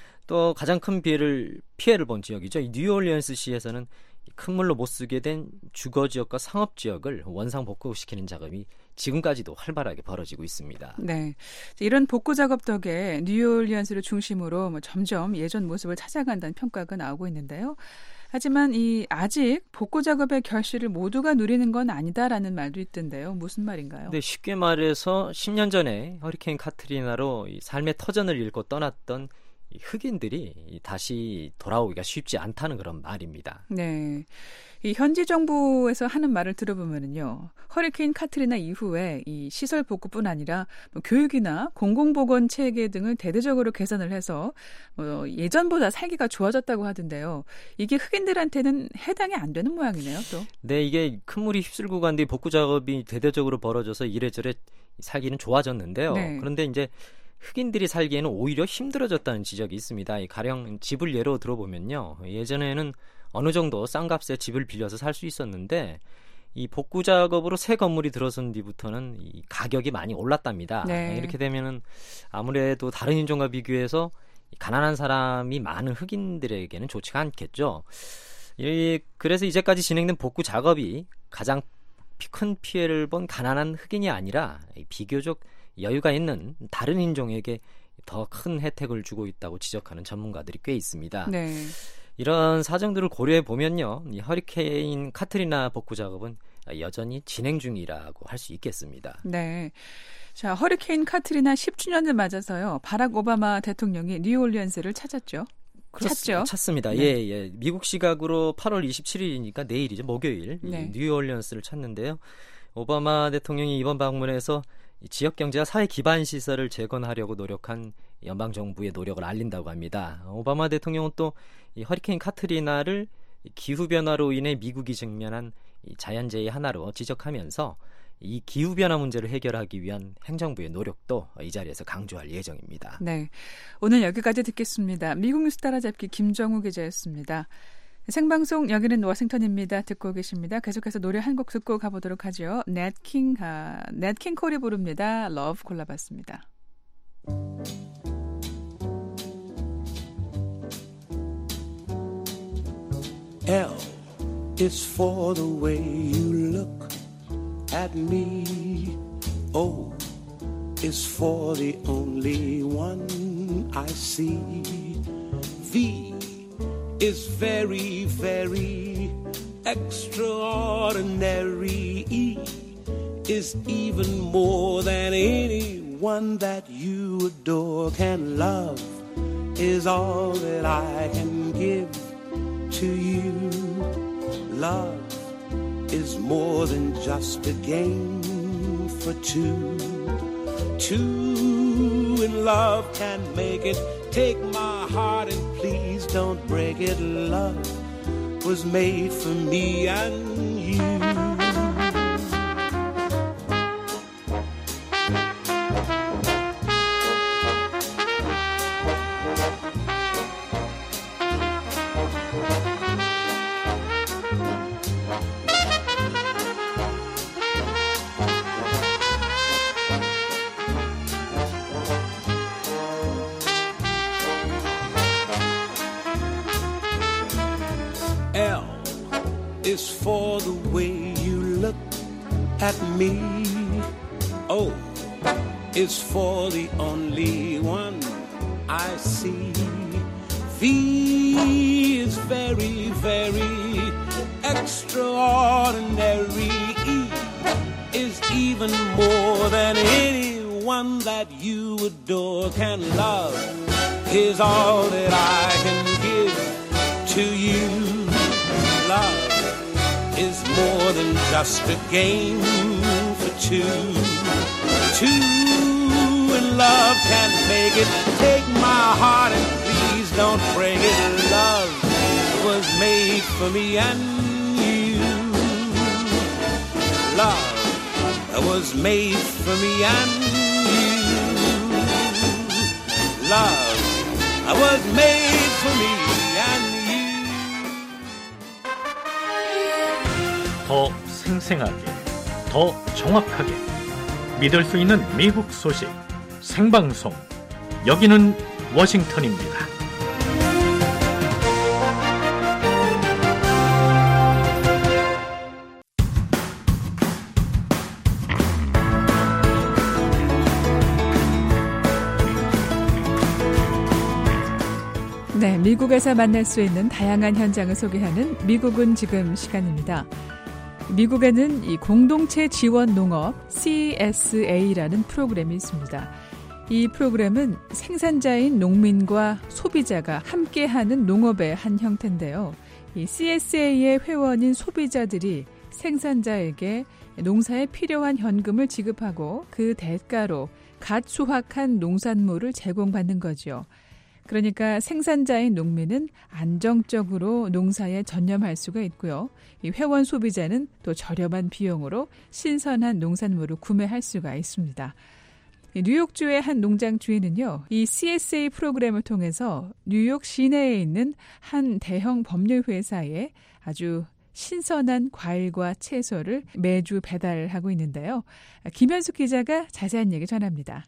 또 가장 큰 피해를 피해를 본 지역이죠. 이 뉴올리언스시에서는 큰 물로 못 쓰게 된 주거 지역과 상업 지역을 원상 복구시키는 작업이 지금까지도 활발하게 벌어지고 있습니다. 네, 이런 복구 작업 덕에 뉴올리언스를 중심으로 뭐 점점 예전 모습을 찾아간다는 평가가 나오고 있는데요. 하지만 이 아직 복구 작업의 결실을 모두가 누리는 건 아니다라는 말도 있던데요. 무슨 말인가요? 네, 쉽게 말해서 십 년 전에 허리케인 카트리나로 이 삶의 터전을 잃고 떠났던 이 흑인들이 다시 돌아오기가 쉽지 않다는 그런 말입니다. 네, 이 현지 정부에서 하는 말을 들어보면은요, 허리케인 카트리나 이후에 이 시설 복구뿐 아니라 뭐 교육이나 공공보건 체계 등을 대대적으로 개선을 해서 뭐 예전보다 살기가 좋아졌다고 하던데요. 이게 흑인들한테는 해당이 안 되는 모양이네요, 또. 네, 이게 큰 물이 휩쓸고 간 뒤 복구 작업이 대대적으로 벌어져서 이래저래 살기는 좋아졌는데요. 네. 그런데 이제 흑인들이 살기에는 오히려 힘들어졌다는 지적이 있습니다. 이 가령 집을 예로 들어보면요. 예전에는 어느 정도 싼 값에 집을 빌려서 살 수 있었는데 이 복구 작업으로 새 건물이 들어선 뒤부터는 이 가격이 많이 올랐답니다. 네. 이렇게 되면은 아무래도 다른 인종과 비교해서 가난한 사람이 많은 흑인들에게는 좋지가 않겠죠. 이, 그래서 이제까지 진행된 복구 작업이 가장 큰 피해를 본 가난한 흑인이 아니라 비교적 여유가 있는 다른 인종에게 더 큰 혜택을 주고 있다고 지적하는 전문가들이 꽤 있습니다. 네. 이런 사정들을 고려해 보면요, 이 허리케인 카트리나 복구 작업은 여전히 진행 중이라고 할 수 있겠습니다. 네. 자, 허리케인 카트리나 십 주년을 맞아서요, 바락 오바마 대통령이 뉴올리언스를 찾았죠. 찾죠? 찾습니다. 네. 예, 예. 미국 시각으로 팔월 이십칠일이니까 내일이죠. 목요일. 네. 뉴올리언스를 찾는데요. 오바마 대통령이 이번 방문에서 지역 경제와 사회 기반 시설을 재건하려고 노력한 연방 정부의 노력을 알린다고 합니다. 오바마 대통령은 또 이 허리케인 카트리나를 기후 변화로 인해 미국이 직면한 이 자연재해 하나로 지적하면서 이 기후 변화 문제를 해결하기 위한 행정부의 노력도 이 자리에서 강조할 예정입니다. 네, 오늘 여기까지 듣겠습니다. 미국 뉴스 따라잡기 김정우 기자였습니다. 생방송 여기는 워싱턴입니다. 듣고 계십니다. 계속해서 노래 한 곡 듣고 가보도록 하죠. 넷킹, 아, 넷킹 콜이 부릅니다. 러브 골라봤습니다. L is for the way you look at me. O is for the only one I see. V is very, very extraordinary. E is even more than anyone that you adore can love. Is all that I can give to you. Love is more than just a game for two. Two in love can make it. Take my heart and please don't break it. Love was made for me and you. L is for the way you look at me. O is for the only one I see. V is very, very extraordinary. E is even more than anyone that you adore can love. Is all that I can give to you. Love is more than just a game for two. Two in love can make it. Take my heart and please don't break it. Love was made for me and you. Love was made for me and you. Love was made for me and you. 더 생생하게, 더 정확하게 믿을 수 있는 미국 소식 생방송. 여기는 워싱턴입니다. 네, 미국에서 만날 수 있는 다양한 현장을 소개하는 미국은 지금 시간입니다. 미국에는 이 공동체 지원 농업 씨에스에이라는 프로그램이 있습니다. 이 프로그램은 생산자인 농민과 소비자가 함께하는 농업의 한 형태인데요. 이 씨에스에이의 회원인 소비자들이 생산자에게 농사에 필요한 현금을 지급하고 그 대가로 갓 수확한 농산물을 제공받는 거죠. 그러니까 생산자인 농민은 안정적으로 농사에 전념할 수가 있고요. 이 회원 소비자는 또 저렴한 비용으로 신선한 농산물을 구매할 수가 있습니다. 뉴욕주의 한 농장 주인은요, 이 씨에스에이 프로그램을 통해서 뉴욕 시내에 있는 한 대형 법률 회사에 아주 신선한 과일과 채소를 매주 배달하고 있는데요. 김현숙 기자가 자세한 얘기 전합니다.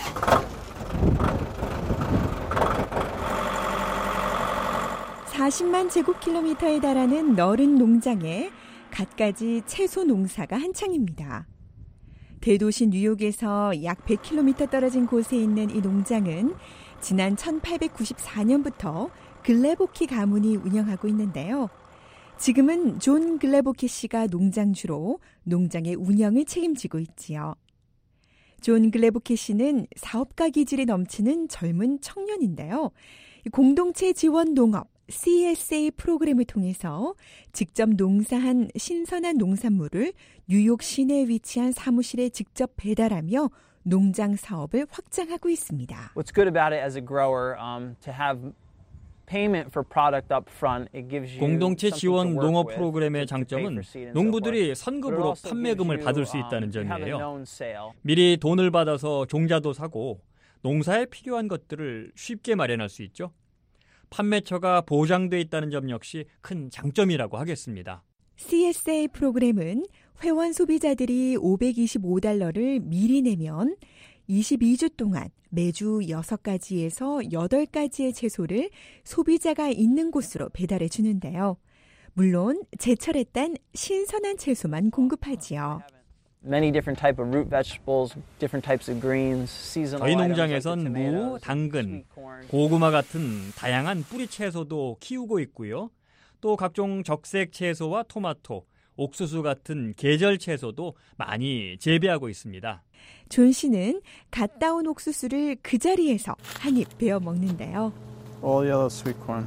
사십만 제곱킬로미터에 달하는 넓은 농장에 갖가지 채소 농사가 한창입니다. 대도시 뉴욕에서 약 백 킬로미터 떨어진 곳에 있는 이 농장은 지난 천팔백구십사 년부터 글래보키 가문이 운영하고 있는데요. 지금은 존 글래보키 씨가 농장주로 농장의 운영을 책임지고 있지요. 존 글래보키 씨는 사업가 기질이 넘치는 젊은 청년인데요. 공동체 지원 농업 씨에스에이 프로그램을 통해서 직접 농사한 신선한 농산물을 뉴욕 시내에 위치한 사무실에 직접 배달하며 농장 사업을 확장하고 있습니다. What's good about it as a grower um, to have payment for product up front. It gives you 공동체 지원 something to work 농업 with 프로그램의 to pay 장점은 for seed and so 농부들이 forth. But it 선급으로 also 판매금을 gives 받을 you, 수 있다는 um, you have a 점이에요. known sale. 미리 돈을 받아서 종자도 사고 농사에 필요한 것들을 쉽게 마련할 수 있죠. 판매처가 보장돼 있다는 점 역시 큰 장점이라고 하겠습니다. 씨에스에이 프로그램은 회원 소비자들이 오백이십오 달러를 미리 내면 이십이 주 동안 매주 여섯 가지에서 여덟 가지의 채소를 소비자가 있는 곳으로 배달해 주는데요. 물론 제철에 딴 신선한 채소만 공급하지요. Many different type of root vegetables, different types of greens, seasonal 저희 items like 농장에선 the 무, tomatoes, 당근, sweet corn. 고구마 같은 다양한 뿌리 채소도 키우고 있고요. 또 각종 적색 채소와 토마토, 옥수수 같은 계절 채소도 많이 재배하고 있습니다. 존 씨는 갓 따온 옥수수를 그 자리에서 한 입 베어 먹는데요. All yellow sweet corn.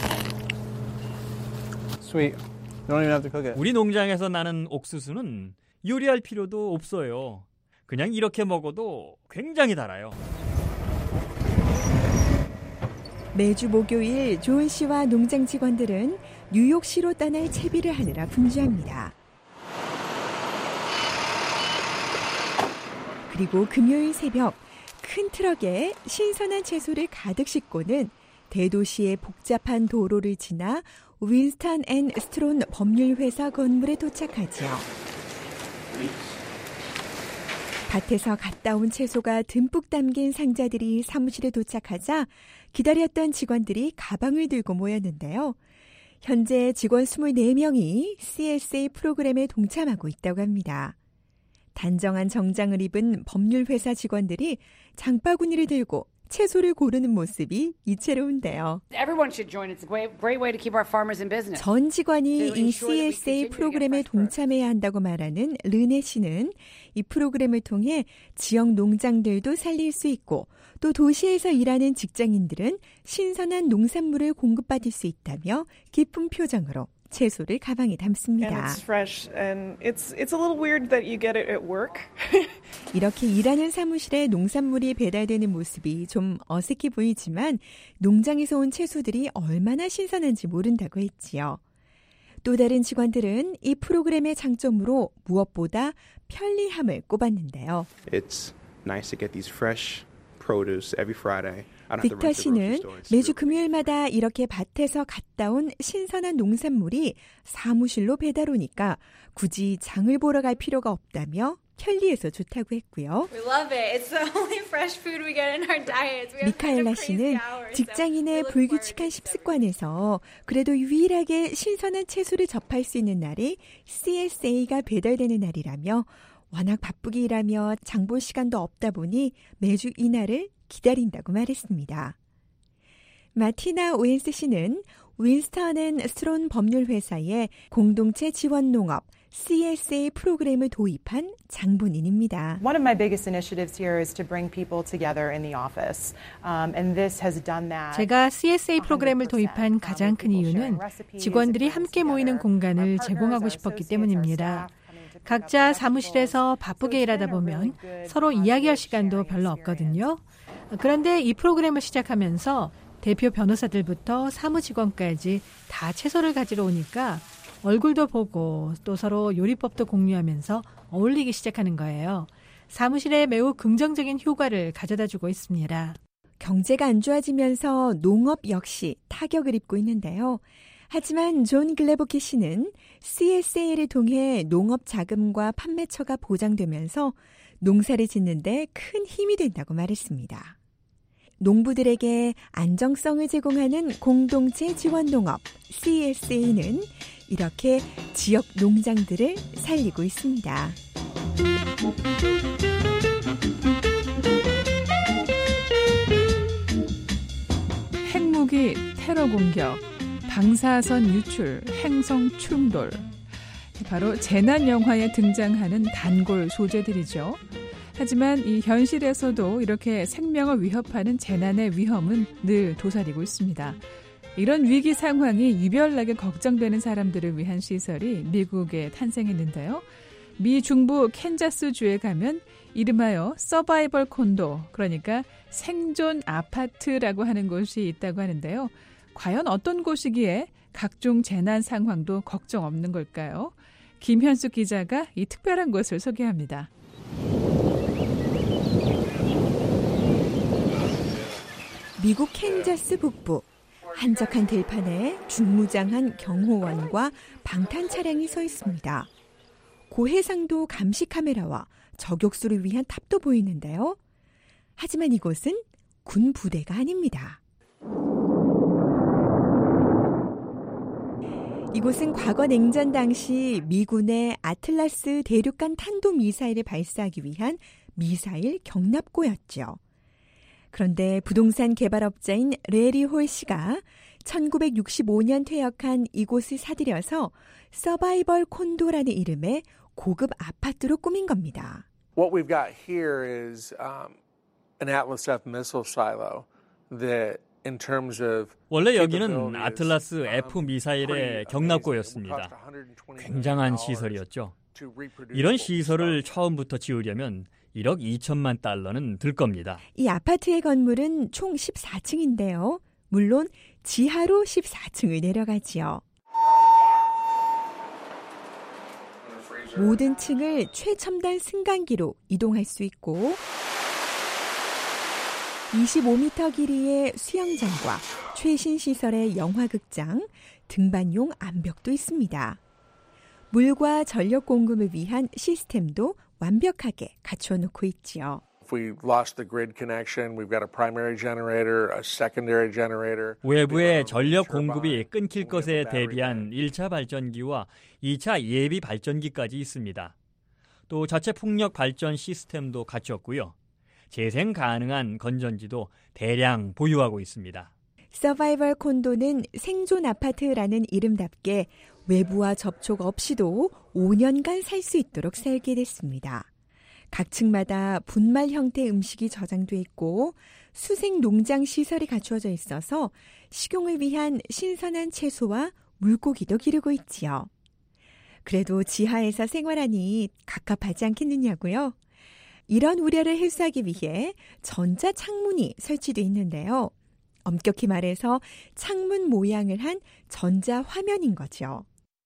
Sweet. You don't even have to cook it. 우리 농장에서 나는 옥수수는 요리할 필요도 없어요. 그냥 이렇게 먹어도 굉장히 달아요. 매주 목요일 조은 씨와 농장 직원들은 뉴욕시로 떠날 채비를 하느라 분주합니다. 그리고 금요일 새벽 큰 트럭에 신선한 채소를 가득 싣고는 대도시의 복잡한 도로를 지나 윈스턴 앤 스트론 법률회사 건물에 도착하죠. 밭에서 갔다 온 채소가 듬뿍 담긴 상자들이 사무실에 도착하자 기다렸던 직원들이 가방을 들고 모였는데요. 현재 직원 이십사 명이 씨에스에이 프로그램에 동참하고 있다고 합니다. 단정한 정장을 입은 법률회사 직원들이 장바구니를 들고 채소를 고르는 모습이 이채로운데요. 전 직원이 이 씨에스에이 프로그램에 동참해야 한다고 말하는 르네 씨는 이 프로그램을 통해 지역 농장들도 살릴 수 있고 또 도시에서 일하는 직장인들은 신선한 농산물을 공급받을 수 있다며 기쁜 표정으로 채소를 가방에 담습니다. And it's fresh and it's it's a little weird that you get it at work. 이렇게 일하는 사무실에 농산물이 배달되는 모습이 좀 어색해 보이지만 농장에서 온 채소들이 얼마나 신선한지 모른다고 했지요. 또 다른 직원들은 이 프로그램의 장점으로 무엇보다 편리함을 꼽았는데요. It's nice to get these fresh produce every Friday. 빅터 씨는 매주 금요일마다 이렇게 밭에서 갔다 온 신선한 농산물이 사무실로 배달 오니까 굳이 장을 보러 갈 필요가 없다며 편리해서 좋다고 했고요. 미카엘라 씨는 직장인의 불규칙한 식습관에서 그래도 유일하게 신선한 채소를 접할 수 있는 날이 씨에스에이가 배달되는 날이라며 워낙 바쁘게 일하며 장 볼 시간도 없다 보니 매주 이날을 기다린다고 말했습니다. 마티나 오엔스 씨는 윈스턴 앤 스트론 법률회사의 공동체 지원 농업 씨에스에이 프로그램을 도입한 장본인입니다. One of my biggest initiatives here is to bring people together in the office, um, and this has done that. 제가 씨에스에이 프로그램을 도입한 가장 큰 이유는 직원들이 함께 모이는 공간을 제공하고 싶었기 때문입니다. 각자 사무실에서 바쁘게 일하다 보면 서로 이야기할 시간도 별로 없거든요. 그런데 이 프로그램을 시작하면서 대표 변호사들부터 사무직원까지 다 채소를 가지러 오니까 얼굴도 보고 또 서로 요리법도 공유하면서 어울리기 시작하는 거예요. 사무실에 매우 긍정적인 효과를 가져다주고 있습니다. 경제가 안 좋아지면서 농업 역시 타격을 입고 있는데요. 하지만 존 글래보키 씨는 씨에스에이를 통해 농업 자금과 판매처가 보장되면서 농사를 짓는 데 큰 힘이 된다고 말했습니다. 농부들에게 안정성을 제공하는 공동체 지원 농업 씨에스에이는 이렇게 지역 농장들을 살리고 있습니다. 핵무기 테러 공격, 방사선 유출, 행성 충돌. 바로 재난 영화에 등장하는 단골 소재들이죠. 하지만 이 현실에서도 이렇게 생명을 위협하는 재난의 위험은 늘 도사리고 있습니다. 이런 위기 상황이 유별나게 걱정되는 사람들을 위한 시설이 미국에 탄생했는데요. 미 중부 캔자스주에 가면 이름하여 서바이벌 콘도, 그러니까 생존 아파트라고 하는 곳이 있다고 하는데요. 과연 어떤 곳이기에 각종 재난 상황도 걱정 없는 걸까요? 김현숙 기자가 이 특별한 곳을 소개합니다. 미국 캔자스 북부 한적한 들판에 중무장한 경호원과 방탄 차량이 서 있습니다. 고해상도 감시 카메라와 저격수를 위한 탑도 보이는데요. 하지만 이곳은 군 부대가 아닙니다. 이곳은 과거 냉전 당시 미군의 아틀라스 대륙간 탄도 미사일을 발사하기 위한 미사일 경납고였죠. 그런데 부동산 개발업자인 레리 홀 씨가 천구백육십오 년 퇴역한 이곳을 사들여서 서바이벌 콘도라는 이름의 고급 아파트로 꾸민 겁니다. What we've got here is um, an Atlas F missile silo that in terms of 원래 여기는 아틀라스 F 미사일의 경납고였습니다. 굉장한 시설이었죠. 이런 시설을 처음부터 지으려면 일억 이천만 달러는 들 겁니다. 이 아파트의 건물은 총 십사 층인데요. 물론 지하로 십사 층을 내려가지요. 모든 층을 최첨단 승강기로 이동할 수 있고 이십오 미터 길이의 수영장과 최신 시설의 영화극장, 등반용 암벽도 있습니다. 물과 전력 공급을 위한 시스템도 완벽하게 갖추어 놓고 있지요. If we lost the grid connection, we've got a primary generator, a secondary generator. 외부의 전력 공급이 끊길 것에 대비한 일 차 발전기와 이 차 예비 발전기까지 있습니다. 또 자체 풍력 발전 시스템도 갖췄고요. 재생 가능한 건전지도 대량 보유하고 있습니다. 서바이벌 콘도는 생존 아파트라는 이름답게 외부와 접촉 없이도 오 년간 살 수 있도록 설계됐습니다. 각 층마다 분말 형태 음식이 저장돼 있고 수생 농장 시설이 갖추어져 있어서 식용을 위한 신선한 채소와 물고기도 기르고 있지요. 그래도 지하에서 생활하니 갑갑하지 않겠느냐고요? 이런 우려를 해소하기 위해 전자 창문이 설치돼 있는데요. 엄격히 말해서 창문 모양을 한 전자 화면인 거죠.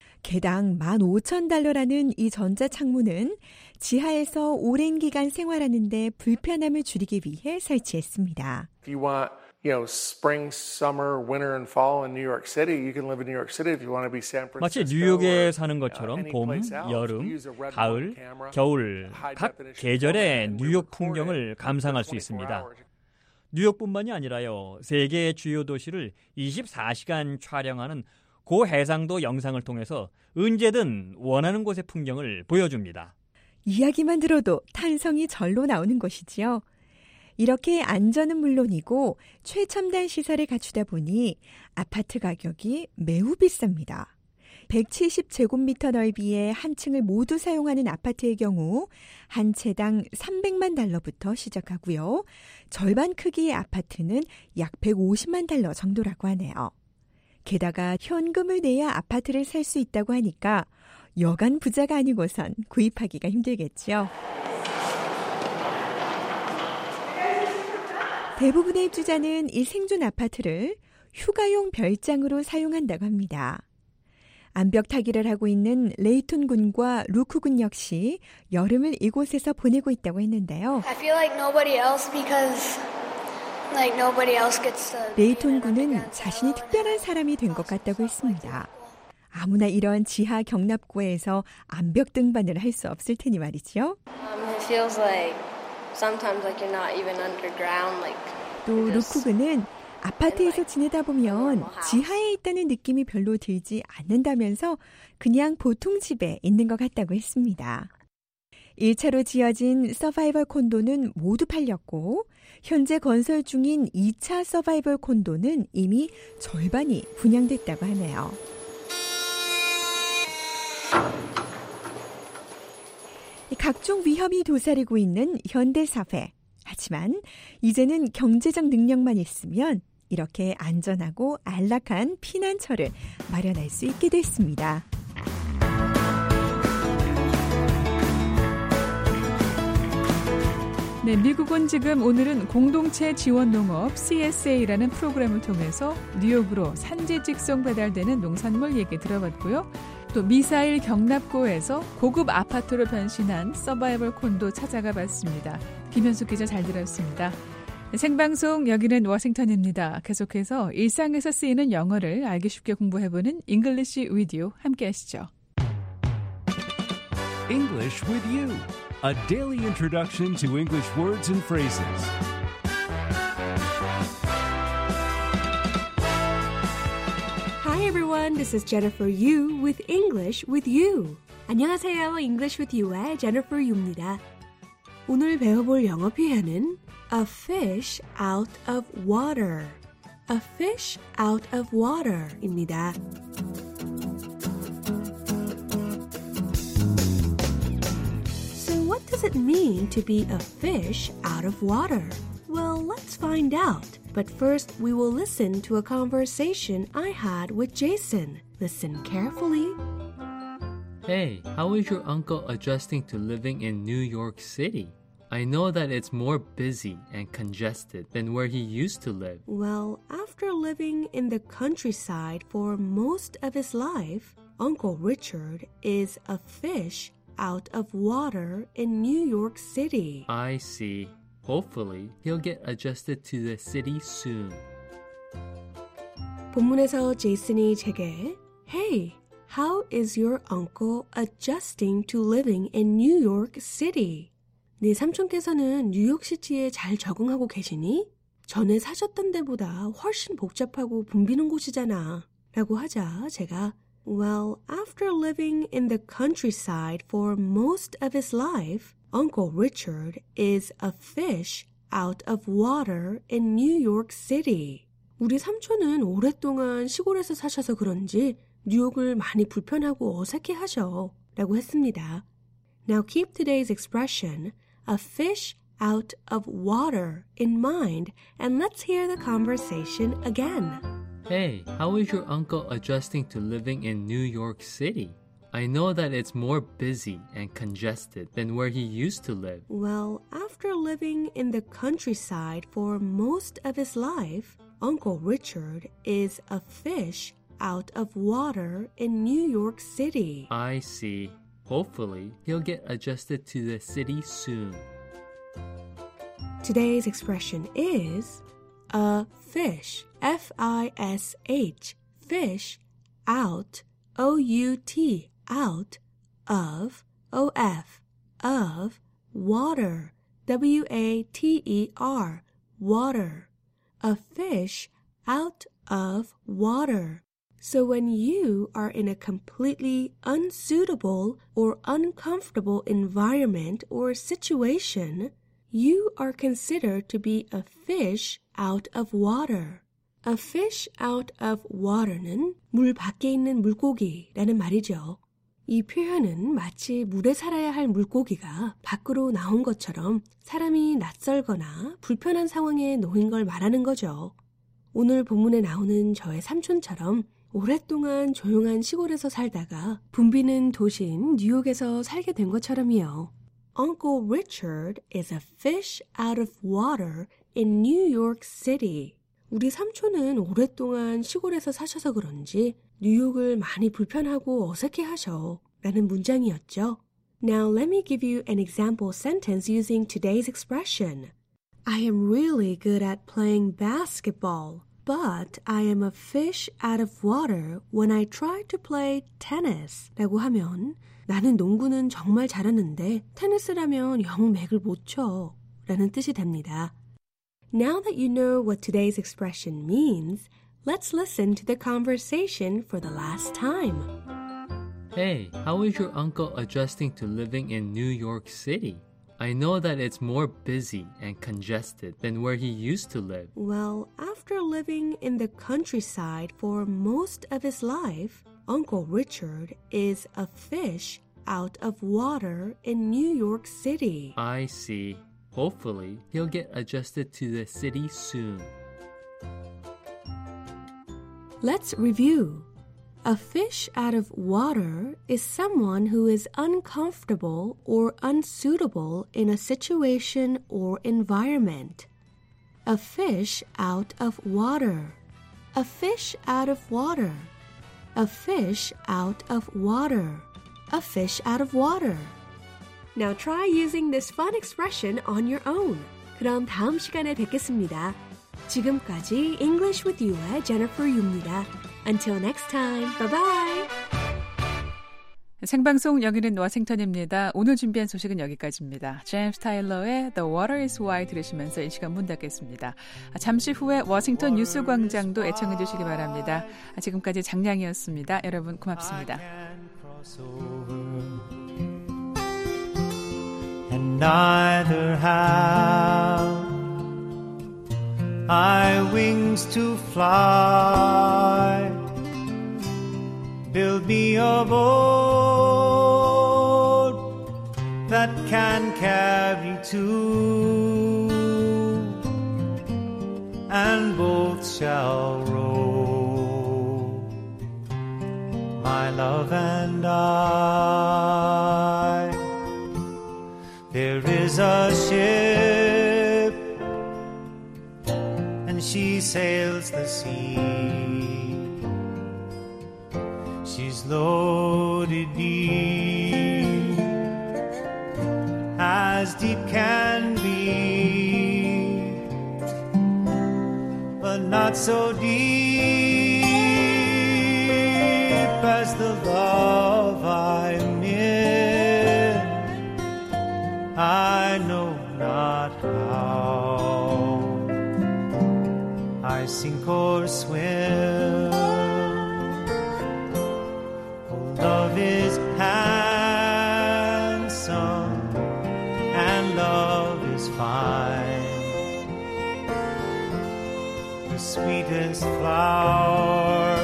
개당 만 오천 달러라는 이 전자 창문은 지하에서 오랜 기간 생활하는데 불편함을 줄이기 위해 설치했습니다. If you want, you know, spring, summer, winter, and fall in New York City, you can live in New York City. If you want to be San Francisco, 마치 뉴욕에 사는 것처럼 봄, 여름, 가을, 겨울 각 계절의 뉴욕 풍경을 감상할 수 있습니다. 뉴욕뿐만이 아니라요, 세계의 주요 도시를 이십사 시간 촬영하는 고해상도 영상을 통해서 언제든 원하는 곳의 풍경을 보여줍니다. 이야기만 들어도 탄성이 절로 나오는 것이지요. 이렇게 안전은 물론이고 최첨단 시설을 갖추다 보니 아파트 가격이 매우 비쌉니다. 백칠십 제곱미터 넓이의 한 층을 모두 사용하는 아파트의 경우 한 채당 삼백만 달러부터 시작하고요. 절반 크기의 아파트는 약 백오십만 달러 정도라고 하네요. 게다가 현금을 내야 아파트를 살 수 있다고 하니까 여간 부자가 아니고선 구입하기가 힘들겠죠. 대부분의 입주자는 이 생존 아파트를 휴가용 별장으로 사용한다고 합니다. 암벽 타기를 하고 있는 레이톤 군과 루크 군 역시 여름을 이곳에서 보내고 있다고 했는데요. I feel like nobody else because like nobody else gets to 레이톤 군은 자신이 특별한 사람이 된 것 같다고 했습니다. 아무나 이런 지하 경납고에서 암벽 등반을 할 수 없을 테니 말이죠. Um, it feels like sometimes like you're not even underground like 또 루크 군은 아파트에서 지내다 보면 지하에 있다는 느낌이 별로 들지 않는다면서 그냥 보통 집에 있는 것 같다고 했습니다. 일 차로 지어진 서바이벌 콘도는 모두 팔렸고 현재 건설 중인 이 차 서바이벌 콘도는 이미 절반이 분양됐다고 하네요. 각종 위험이 도사리고 있는 현대사회. 하지만 이제는 경제적 능력만 있으면 이렇게 안전하고 안락한 피난처를 마련할 수 있게 됐습니다. 네, 미국은 지금 오늘은 공동체 지원 농업 씨에스에이라는 프로그램을 통해서 뉴욕으로 산지 직송 배달되는 농산물 얘기 들어봤고요. 또 미사일 경납고에서 고급 아파트로 변신한 서바이벌 콘도 찾아가 봤습니다. 김현숙 기자 잘 들었습니다. 생방송 여기는 워싱턴입니다. 계속해서 일상에서 쓰이는 영어를 알기 쉽게 공부해보는 English with You 함께 하시죠. English with You, a daily introduction to English words and phrases. Hi everyone, this is Jennifer Yu with English with You. 안녕하세요, English with You의 Jennifer Yu입니다. 오늘 배워볼 영어 표현은 A fish out of water. A fish out of water입니다. So what does it mean to be a fish out of water? Well, let's find out. But first, we will listen to a conversation I had with Jason. Listen carefully. Hey, how is your uncle adjusting to living in New York City? I know that it's more busy and congested than where he used to live. Well, after living in the countryside for most of his life, Uncle Richard is a fish out of water in New York City. I see. Hopefully, he'll get adjusted to the city soon. 본문에서 제이슨이 제게 Hey, how is your uncle adjusting to living in New York City? 네 삼촌께서는 뉴욕시티에 잘 적응하고 계시니? 전에 사셨던 데보다 훨씬 복잡하고 붐비는 곳이잖아. 라고 하자 제가 Well, after living in the countryside for most of his life, Uncle Richard is a fish out of water in New York City. 우리 삼촌은 오랫동안 시골에서 사셔서 그런지 뉴욕을 많이 불편하고 어색해하셔. 라고 했습니다. Now keep today's expression, a fish out of water, in mind, and let's hear the conversation again. Hey, how is your uncle adjusting to living in New York City? I know that it's more busy and congested than where he used to live. Well, after living in the countryside for most of his life, Uncle Richard is a fish out of water in New York City. I see. Hopefully, he'll get adjusted to the city soon. Today's expression is a fish, F I S H, fish, out, O U T, out, of, O F, of, water, W A T E R, water. A fish out of water. So when you are in a completely unsuitable or uncomfortable environment or situation, you are considered to be a fish out of water. A fish out of water는 물 밖에 있는 물고기라는 말이죠. 이 표현은 마치 물에 살아야 할 물고기가 밖으로 나온 것처럼 사람이 낯설거나 불편한 상황에 놓인 걸 말하는 거죠. 오늘 본문에 나오는 저의 삼촌처럼 오랫동안 조용한 시골에서 살다가 붐비는 도시인 뉴욕에서 살게 된 것처럼이요. Uncle Richard is a fish out of water in New York City. 우리 삼촌은 오랫동안 시골에서 사셔서 그런지 뉴욕을 많이 불편하고 어색해하셔 라는 문장이었죠. Now let me give you an example sentence using today's expression. I am really good at playing basketball, but I am a fish out of water when I try to play tennis. 라고 하면 나는 농구는 정말 잘하는데 테니스라면 영 맥을 못 쳐 라는 뜻이 됩니다. Now that you know what today's expression means, let's listen to the conversation for the last time. Hey, how is your uncle adjusting to living in New York City? I know that it's more busy and congested than where he used to live. Well, after living in the countryside for most of his life, Uncle Richard is a fish out of water in New York City. I see. Hopefully, he'll get adjusted to the city soon. Let's review. A fish out of water is someone who is uncomfortable or unsuitable in a situation or environment. A fish out of water. A fish out of water. A fish out of water. A fish out of water. Now try using this fun expression on your own. 그럼 다음 시간에 뵙겠습니다. 지금까지 English with You의 Jennifer Yu입니다. Until next time, bye bye. 생방송 여기는 워싱턴입니다. 오늘 준비한 소식은 여기까지입니다. 제임스 타일러의 The Water is Why 들으시면서 이 시간 문 닫겠습니다. 잠시 후에 워싱턴 뉴스 광장도 애청해 주시기 바랍니다. 지금까지 장량이었습니다. 여러분 고맙습니다. And neither have I wings to fly. Build me a boat that can carry two, and both shall row. My my love and I. There is a ship, and she sails the sea. She's loaded deep, as deep can be, but not so deep as the love I'm in. I know not how I sink or swim. Oh, love is handsome and love is fine. The sweetest flower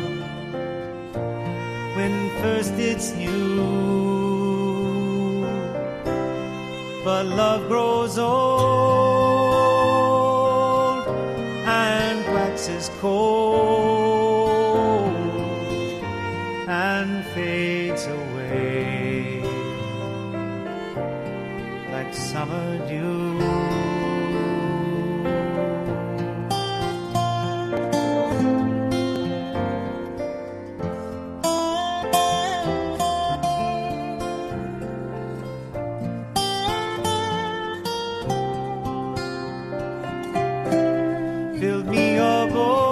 when first it's new, but love grows old and waxes cold and fades away like summer dew. Build me a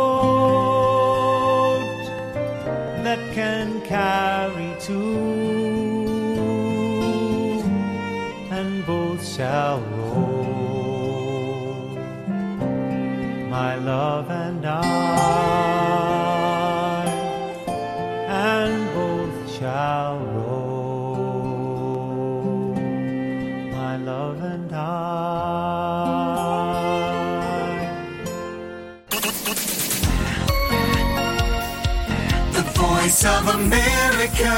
boat that can carry two, and both shall roll, my love and I, and both shall roll, my love and I. Voice of America,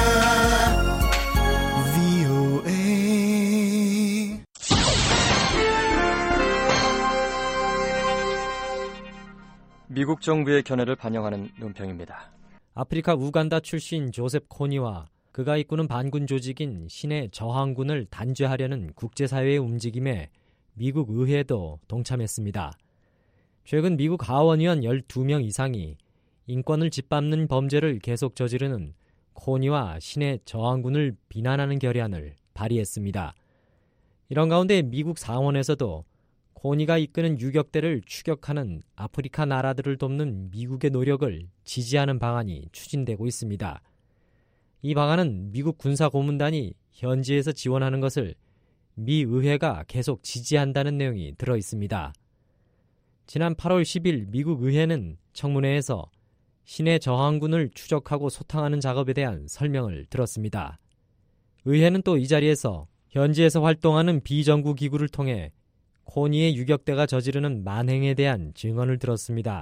브이오에이. 미국 정부의 견해를 반영하는 논평입니다. 아프리카 우간다 출신 조셉 코니와 그가 이끄는 반군 조직인 신의 저항군을 단죄하려는 국제사회의 움직임에 미국 의회도 동참했습니다. 최근 미국 하원의원 열두 명 이상이 인권을 짓밟는 범죄를 계속 저지르는 코니와 신의 저항군을 비난하는 결의안을 발의했습니다. 이런 가운데 미국 상원에서도 코니가 이끄는 유격대를 추격하는 아프리카 나라들을 돕는 미국의 노력을 지지하는 방안이 추진되고 있습니다. 이 방안은 미국 군사고문단이 현지에서 지원하는 것을 미 의회가 계속 지지한다는 내용이 들어 있습니다. 지난 팔월 십일 미국 의회는 청문회에서 신의 저항군을 추적하고 소탕하는 작업에 대한 설명을 들었습니다. 의회는 또 이 자리에서 현지에서 활동하는 비정부 기구를 통해 코니의 유격대가 저지르는 만행에 대한 증언을 들었습니다.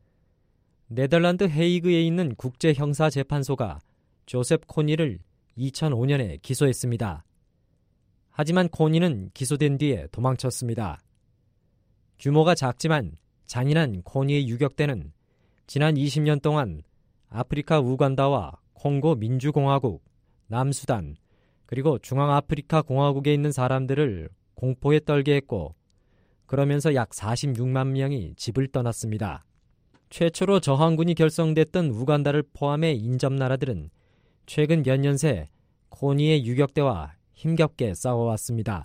네덜란드 헤이그에 있는 국제형사재판소가 조셉 코니를 이천오 년에 기소했습니다. 하지만 코니는 기소된 뒤에 도망쳤습니다. 규모가 작지만 잔인한 코니의 유격대는 지난 이십 년 동안 아프리카 우간다와 콩고 민주공화국, 남수단, 그리고 중앙아프리카 공화국에 있는 사람들을 공포에 떨게 했고 그러면서 약 사십육만 명이 집을 떠났습니다. 최초로 저항군이 결성됐던 우간다를 포함해 인접 나라들은 최근 몇 년 새 코니의 유격대와 힘겹게 싸워왔습니다.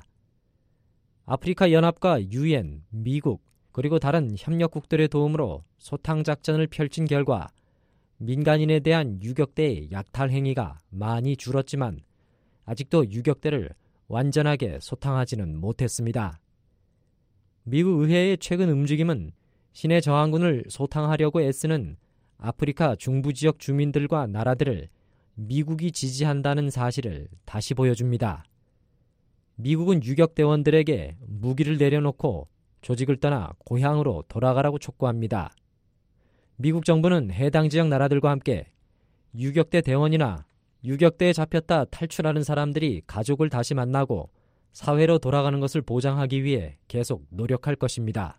아프리카 연합과 유엔, 미국, 그리고 다른 협력국들의 도움으로 소탕작전을 펼친 결과 민간인에 대한 유격대의 약탈 행위가 많이 줄었지만 아직도 유격대를 완전하게 소탕하지는 못했습니다. 미국 의회의 최근 움직임은 신의 저항군을 소탕하려고 애쓰는 아프리카 중부 지역 주민들과 나라들을 미국이 지지한다는 사실을 다시 보여줍니다. 미국은 유격대원들에게 무기를 내려놓고 조직을 떠나 고향으로 돌아가라고 촉구합니다. 미국 정부는 해당 지역 나라들과 함께 유격대 대원이나 유격대에 잡혔다 탈출하는 사람들이 가족을 다시 만나고 사회로 돌아가는 것을 보장하기 위해 계속 노력할 것입니다.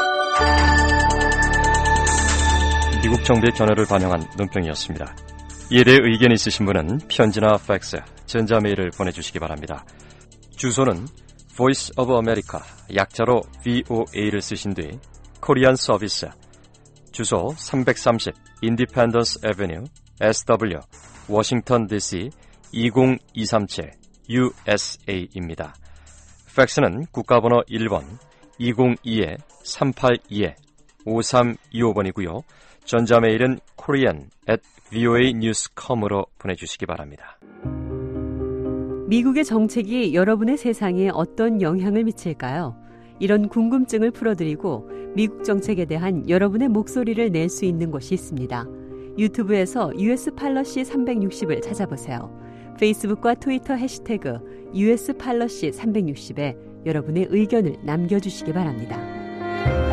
미국 정부의 견해를 반영한 논평이었습니다. 이에 대해 의견 있으신 분은 편지나 팩스, 전자메일을 보내주시기 바랍니다. 주소는 Voice of America, 약자로 브이오에이를 쓰신 뒤 코리안 서비스, 주소 삼백삼십 Independence Avenue, 에스더블유, 워싱턴 디씨 이공이삼칠 유에스에이입니다. 팩스는 국가번호 일 번 이공이 삼팔이 오삼이오 번이고요. 전자메일은 korean at voa news dot com으로 보내주시기 바랍니다. 미국의 정책이 여러분의 세상에 어떤 영향을 미칠까요? 이런 궁금증을 풀어드리고 미국 정책에 대한 여러분의 목소리를 낼 수 있는 곳이 있습니다. 유튜브에서 유에스 팔러시 삼백육십을 찾아보세요. 페이스북과 트위터 해시태그 유에스 팔러시 삼백육십에 여러분의 의견을 남겨주시기 바랍니다.